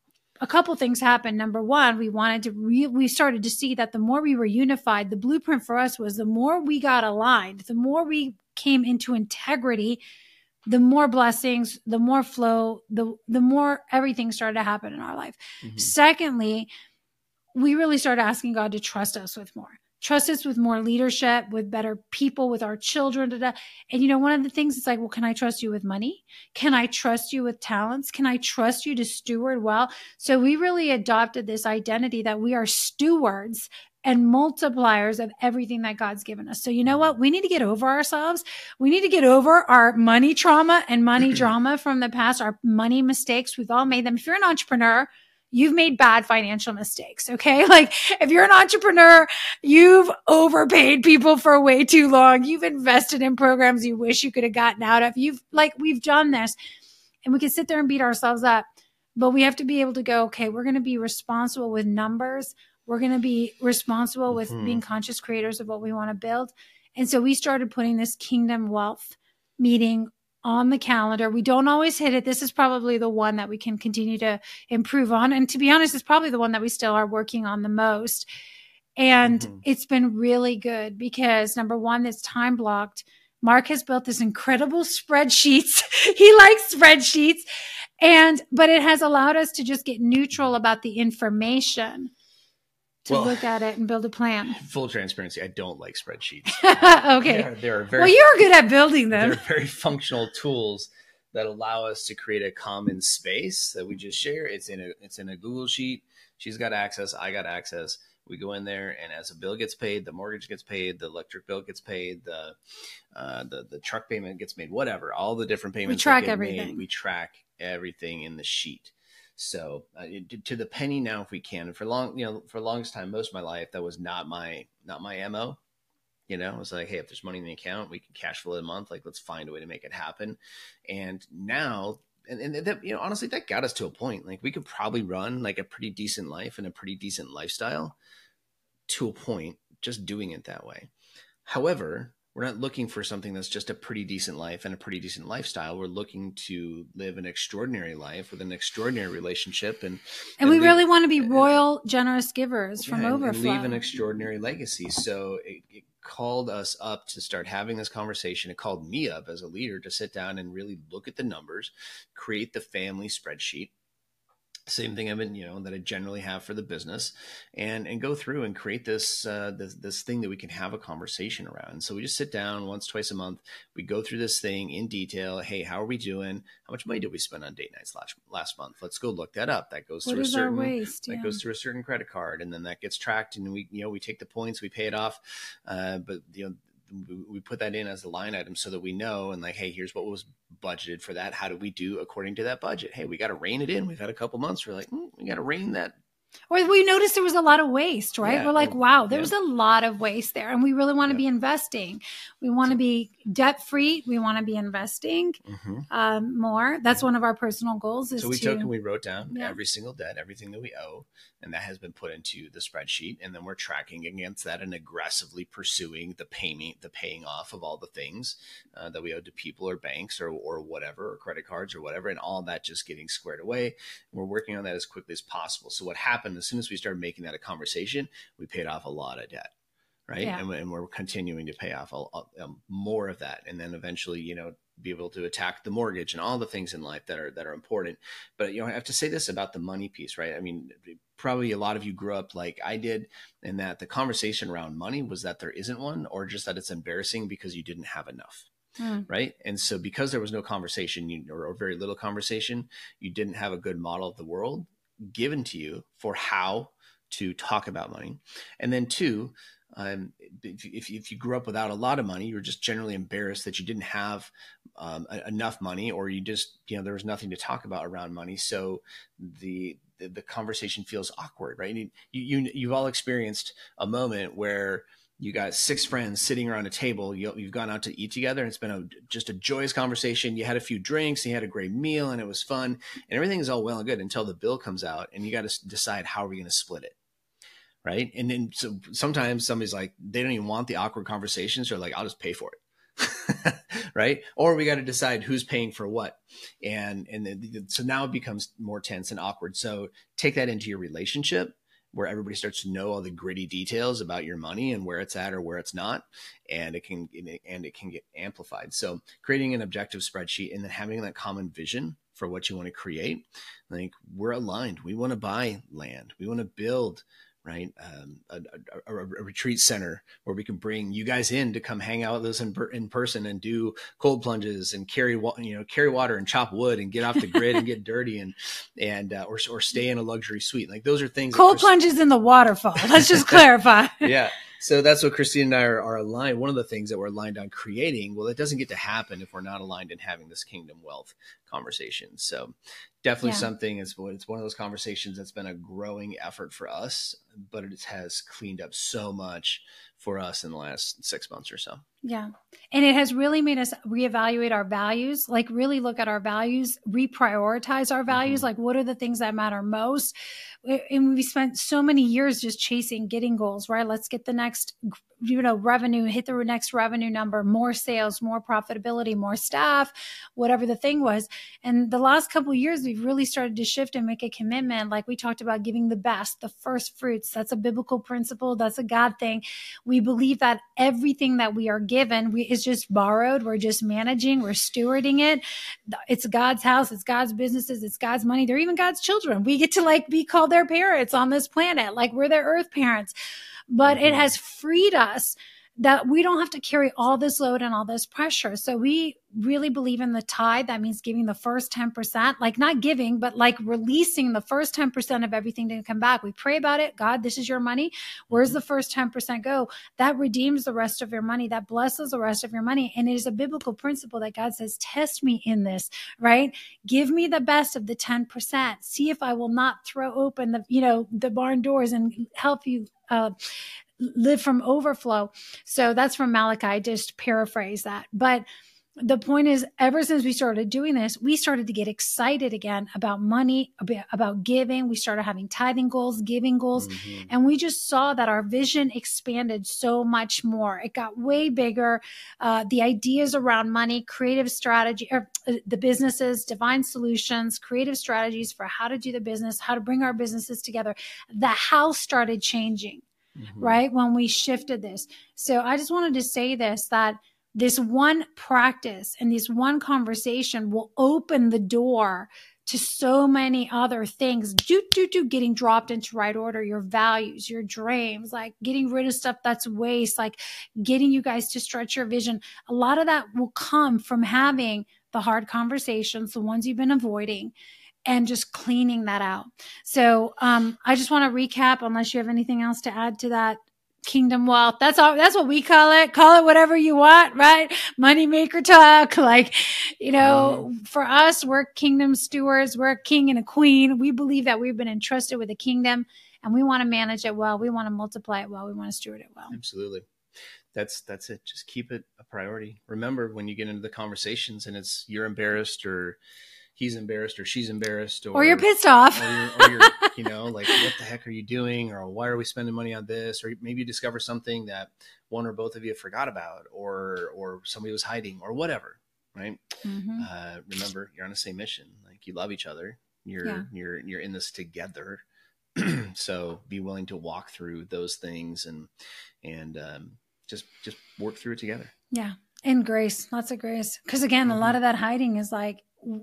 a couple things happened. Number one, we wanted to, re, we started to see that the more we were unified, the blueprint for us was the more we got aligned, the more we came into integrity, the more blessings, the more flow, the, the more everything started to happen in our life. Mm-hmm. Secondly, we really started asking God to trust us with more. Trust us with more leadership, with better people, with our children. Da, da. And, you know, one of the things is like, well, can I trust you with money? Can I trust you with talents? Can I trust you to steward well? So we really adopted this identity that we are stewards and multipliers of everything that God's given us. So you know what? We need to get over ourselves. We need to get over our money trauma and money drama from the past, our money mistakes. We've all made them. If you're an entrepreneur, you've made bad financial mistakes. Okay. Like if you're an entrepreneur, you've overpaid people for way too long. You've invested in programs you wish you could have gotten out of. You've like, we've done this and we can sit there and beat ourselves up, but we have to be able to go, okay, we're going to be responsible with numbers. We're going to be responsible with mm-hmm. being conscious creators of what we want to build. And so we started putting this Kingdom Wealth meeting on the calendar. We don't always hit it. This is probably the one that we can continue to improve on. And to be honest, it's probably the one that we still are working on the most. And mm-hmm. it's been really good because number one, it's time blocked. Mark has built this incredible spreadsheets. He likes spreadsheets. And, but it has allowed us to just get neutral about the information. To well, look at it and build a plan. Full transparency, I don't like spreadsheets. Okay. They're, they're very, well, you're good at building them. They're very functional tools that allow us to create a common space that we just share. It's in a it's in a Google Sheet. She's got access. I got access. We go in there, and as a bill gets paid, the mortgage gets paid, the electric bill gets paid, the uh, the the truck payment gets made, whatever. All the different payments. We track that get everything. Made, we track everything in the sheet. So uh, to the penny now, if we can. And for long, you know, for the longest time, most of my life, that was not my not my M O. You know, it was like, hey, if there's money in the account, we can cash flow a month. Like, let's find a way to make it happen. And now, and, and that, you know, honestly, that got us to a point. Like, we could probably run like a pretty decent life and a pretty decent lifestyle to a point, just doing it that way. However, we're not looking for something that's just a pretty decent life and a pretty decent lifestyle. We're looking to live an extraordinary life with an extraordinary relationship. And, and, and we leave, really want to be royal, and, generous givers from yeah, overflow. And leave an extraordinary legacy. So it, it called us up to start having this conversation. It called me up as a leader to sit down and really look at the numbers, create the family spreadsheet. Same thing I've been, you know, that I generally have for the business, and and go through and create this uh, this this thing that we can have a conversation around. And so we just sit down once, twice a month. We go through this thing in detail. Hey, how are we doing? How much money did we spend on date nights last last month? Let's go look that up. That goes what through a certain waste? that yeah. goes through a certain credit card, and then that gets tracked. And we you know we take the points, we pay it off. Uh, but you know. We put that in as a line item so that we know, and like, hey, here's what was budgeted for that. How do we do according to that budget? Hey, we got to rein it in. We've had a couple months. We're like, mm, we got to rein that. Or we noticed there was a lot of waste, right? Yeah, We're like, or, wow, there yeah. was a lot of waste there. And we really want to yeah. be investing. We want to be debt free. We want to be investing mm-hmm. um, more. That's one of our personal goals. Is so we to, took and we wrote down yeah. every single debt, everything that we owe. And that has been put into the spreadsheet. And then we're tracking against that and aggressively pursuing the payment, the paying off of all the things uh, that we owe to people or banks or, or whatever, or credit cards or whatever. And all that just getting squared away. And we're working on that as quickly as possible. So what happened as soon as we started making that a conversation, we paid off a lot of debt. Right. Yeah. And, and we're continuing to pay off a, a, um, more of that. And then eventually, you know, be able to attack the mortgage and all the things in life that are, that are important. But, you know, I have to say this about the money piece, right? I mean, probably a lot of you grew up like I did, and that the conversation around money was that there isn't one, or just that it's embarrassing because you didn't have enough. Mm. Right. And so because there was no conversation you, or, or very little conversation, you didn't have a good model of the world given to you for how to talk about money. And then two, Um, if, if, if you grew up without a lot of money, you're just generally embarrassed that you didn't have um, a, enough money, or you just, you know, there was nothing to talk about around money. So the, the, the conversation feels awkward, right? You, you, you've all experienced a moment where you got six friends sitting around a table. You, you've gone out to eat together, and it's been a, just a joyous conversation. You had a few drinks, and you had a great meal, and it was fun, and everything is all well and good until the bill comes out, and you got to decide how are we going to split it, right? And then so sometimes somebody's like, they don't even want the awkward conversations. They're like, I'll just pay for it, right? Or we got to decide who's paying for what, and and then, so now it becomes more tense and awkward. So take that into your relationship, where everybody starts to know all the gritty details about your money and where it's at or where it's not. And it can, and it can get amplified. So creating an objective spreadsheet and then having that common vision for what you want to create. Like, we're aligned. We want to buy land. We want to build, right? Um, a, a, a retreat center where we can bring you guys in to come hang out with us in, in person and do cold plunges and carry, you know, carry water and chop wood and get off the grid and get dirty and, and, uh, or, or stay in a luxury suite. Like, those are things. Cold plunges in the waterfall. Let's just clarify. Yeah. So that's what Christine and I are, are aligned. One of the things that we're aligned on creating, well, it doesn't get to happen if we're not aligned in having this kingdom wealth conversation. So definitely yeah. something is, it's one of those conversations that's been a growing effort for us, but it has cleaned up so much for us in the last six months or so. Yeah. And it has really made us reevaluate our values, like really look at our values, reprioritize our values. Mm-hmm. Like, what are the things that matter most? And we spent so many years just chasing, getting goals, right? Let's get the next, you know, revenue, hit the next revenue number, more sales, more profitability, more staff, whatever the thing was. And the last couple of years, we've really started to shift and make a commitment. Like we talked about, giving the best, the first fruits. That's a biblical principle. That's a God thing. We believe that everything that we are given we, is just borrowed. We're just managing, we're stewarding it. It's God's house. It's God's businesses. It's God's money. They're even God's children. We get to like be called their parents on this planet. Like, we're their earth parents, but mm-hmm. it has freed us that we don't have to carry all this load and all this pressure. So we really believe in the tithe. That means giving the first ten percent, like not giving, but like releasing the first ten percent of everything to come back. We pray about it. God, this is your money. Where's the first ten percent go? That redeems the rest of your money. That blesses the rest of your money. And it is a biblical principle that God says, test me in this, right? Give me the best of the ten percent. See if I will not throw open the, you know, the barn doors and help you, uh, live from overflow. So that's from Malachi, just paraphrase that. But the point is, ever since we started doing this, we started to get excited again about money, about giving. We started having tithing goals, giving goals. Mm-hmm. And we just saw that our vision expanded so much more. It got way bigger. Uh, the ideas around money, creative strategy, or uh, the businesses, divine solutions, creative strategies for how to do the business, how to bring our businesses together. The house started changing. Mm-hmm. Right? When we shifted this. So I just wanted to say this, that this one practice and this one conversation will open the door to so many other things, do, do, do, getting dropped into right order, your values, your dreams, like getting rid of stuff that's waste, like getting you guys to stretch your vision. A lot of that will come from having the hard conversations, the ones you've been avoiding, and just cleaning that out. So um, I just want to recap, unless you have anything else to add to that. Kingdom wealth. That's all. That's what we call it. Call it whatever you want, right? Money maker talk. Like, you know, mm. for us, we're kingdom stewards. We're a king and a queen. We believe that we've been entrusted with a kingdom, and we want to manage it well. We want to multiply it well. We want to steward it well. Absolutely. That's, that's it. Just keep it a priority. Remember, when you get into the conversations and it's, you're embarrassed, or he's embarrassed, or she's embarrassed, or, or you're pissed off, or you're, or you're, you know, like, what the heck are you doing? Or why are we spending money on this? Or maybe you discover something that one or both of you forgot about, or, or somebody was hiding, or whatever. Right. Mm-hmm. Uh, remember, you're on the same mission. Like, you love each other. You're, yeah. you're, you're in this together. So be willing to walk through those things and, and, um, just, just work through it together. Yeah. And grace, lots of grace. Cause again, mm-hmm. a lot of that hiding is like,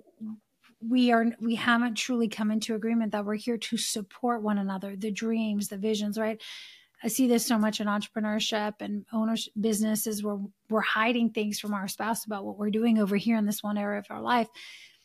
we are, we haven't truly come into agreement that we're here to support one another, the dreams, the visions, right? I see this so much in entrepreneurship and ownership businesses where we're hiding things from our spouse about what we're doing over here in this one area of our life.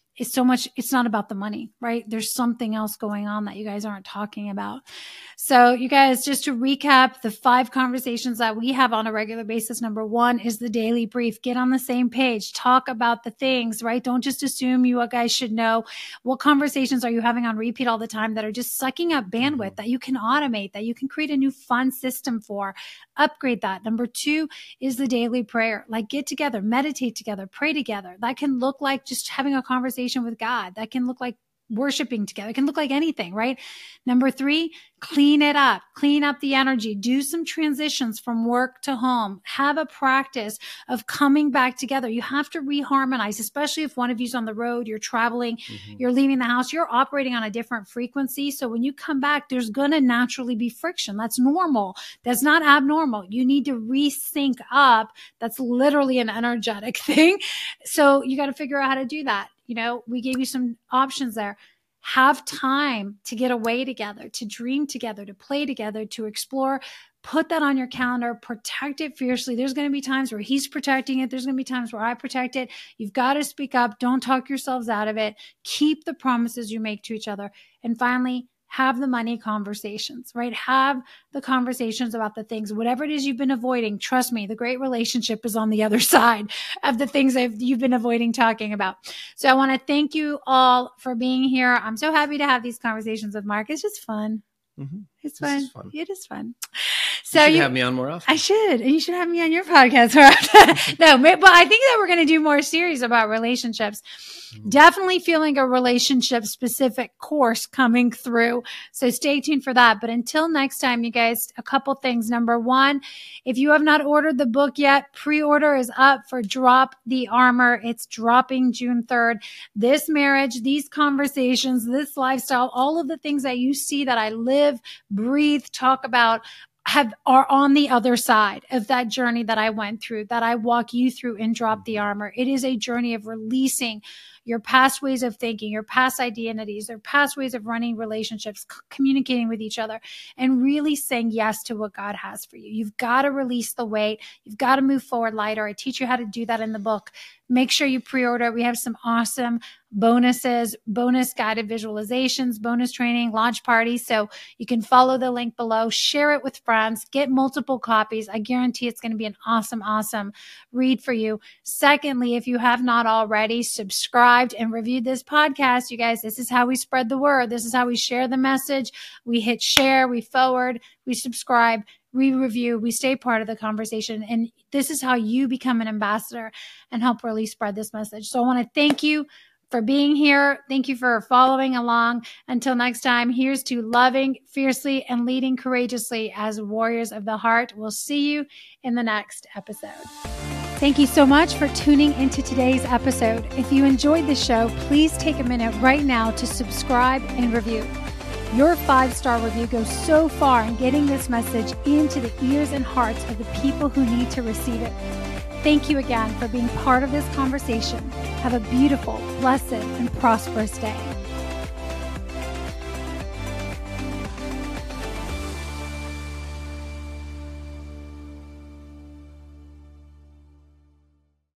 it's so much, it's not about the money, right? There's something else going on that you guys aren't talking about. So you guys, just to recap the five conversations that we have on a regular basis. Number one is the daily brief. Get on the same page. Talk about the things, right? Don't just assume you guys should know. What conversations are you having on repeat all the time that are just sucking up bandwidth that you can automate, that you can create a new fun system for? Upgrade that. Number two is the daily prayer. Like, get together, meditate together, pray together. That can look like just having a conversation with God. That can look like worshiping together. It can look like anything, right? Number three, clean it up, clean up the energy, do some transitions from work to home, have a practice of coming back together. You have to reharmonize, especially if one of you's on the road, you're traveling, mm-hmm. you're leaving the house, you're operating on a different frequency. So when you come back, there's going to naturally be friction. That's normal. That's not abnormal. You need to resync up. That's literally an energetic thing. So you got to figure out how to do that. You know, we gave you some options there. Have time to get away together, to dream together, to play together, to explore. Put that on your calendar. Protect it fiercely. There's going to be times where he's protecting it. There's going to be times where I protect it. You've got to speak up. Don't talk yourselves out of it. Keep the promises you make to each other. And finally, have the money conversations, right? Have the conversations about the things, whatever it is you've been avoiding. Trust me, the great relationship is on the other side of the things I've, you've been avoiding talking about. So I want to thank you all for being here. I'm so happy to have these conversations with Mark. It's just fun. Mm-hmm. It's fun. fun. It is fun. So you should you, have me on more often. I should. And you should have me on your podcast more often. No, but I think that we're going to do more series about relationships. Mm-hmm. Definitely feeling a relationship specific course coming through. So stay tuned for that. But until next time, you guys, a couple things. Number one, if you have not ordered the book yet, pre-order is up for Drop the Armor. It's dropping June third. This marriage, these conversations, this lifestyle, all of the things that you see that I live, breathe, talk about, have are on the other side of that journey that I went through, that I walk you through in Drop the Armor. It is a journey of releasing your past ways of thinking, your past identities, your past ways of running relationships, c- communicating with each other, and really saying yes to what God has for you. You've got to release the weight. You've got to move forward lighter. I teach you how to do that in the book. Make sure you pre-order. We have some awesome bonuses, bonus guided visualizations, bonus training, launch parties. So you can follow the link below, share it with friends, get multiple copies. I guarantee it's going to be an awesome, awesome read for you. Secondly, if you have not already subscribed and reviewed this podcast, you guys, this is how we spread the word. This is how we share the message. We hit share, we forward, we subscribe, we review, we stay part of the conversation. And this is how you become an ambassador and help really spread this message. So I want to thank you for being here. Thank you for following along. Until next time, here's to loving fiercely and leading courageously as warriors of the heart. We'll see you in the next episode. Thank you so much for tuning into today's episode. If you enjoyed the show, please take a minute right now to subscribe and review. Your five-star review goes so far in getting this message into the ears and hearts of the people who need to receive it. Thank you again for being part of this conversation. Have a beautiful, blessed, and prosperous day.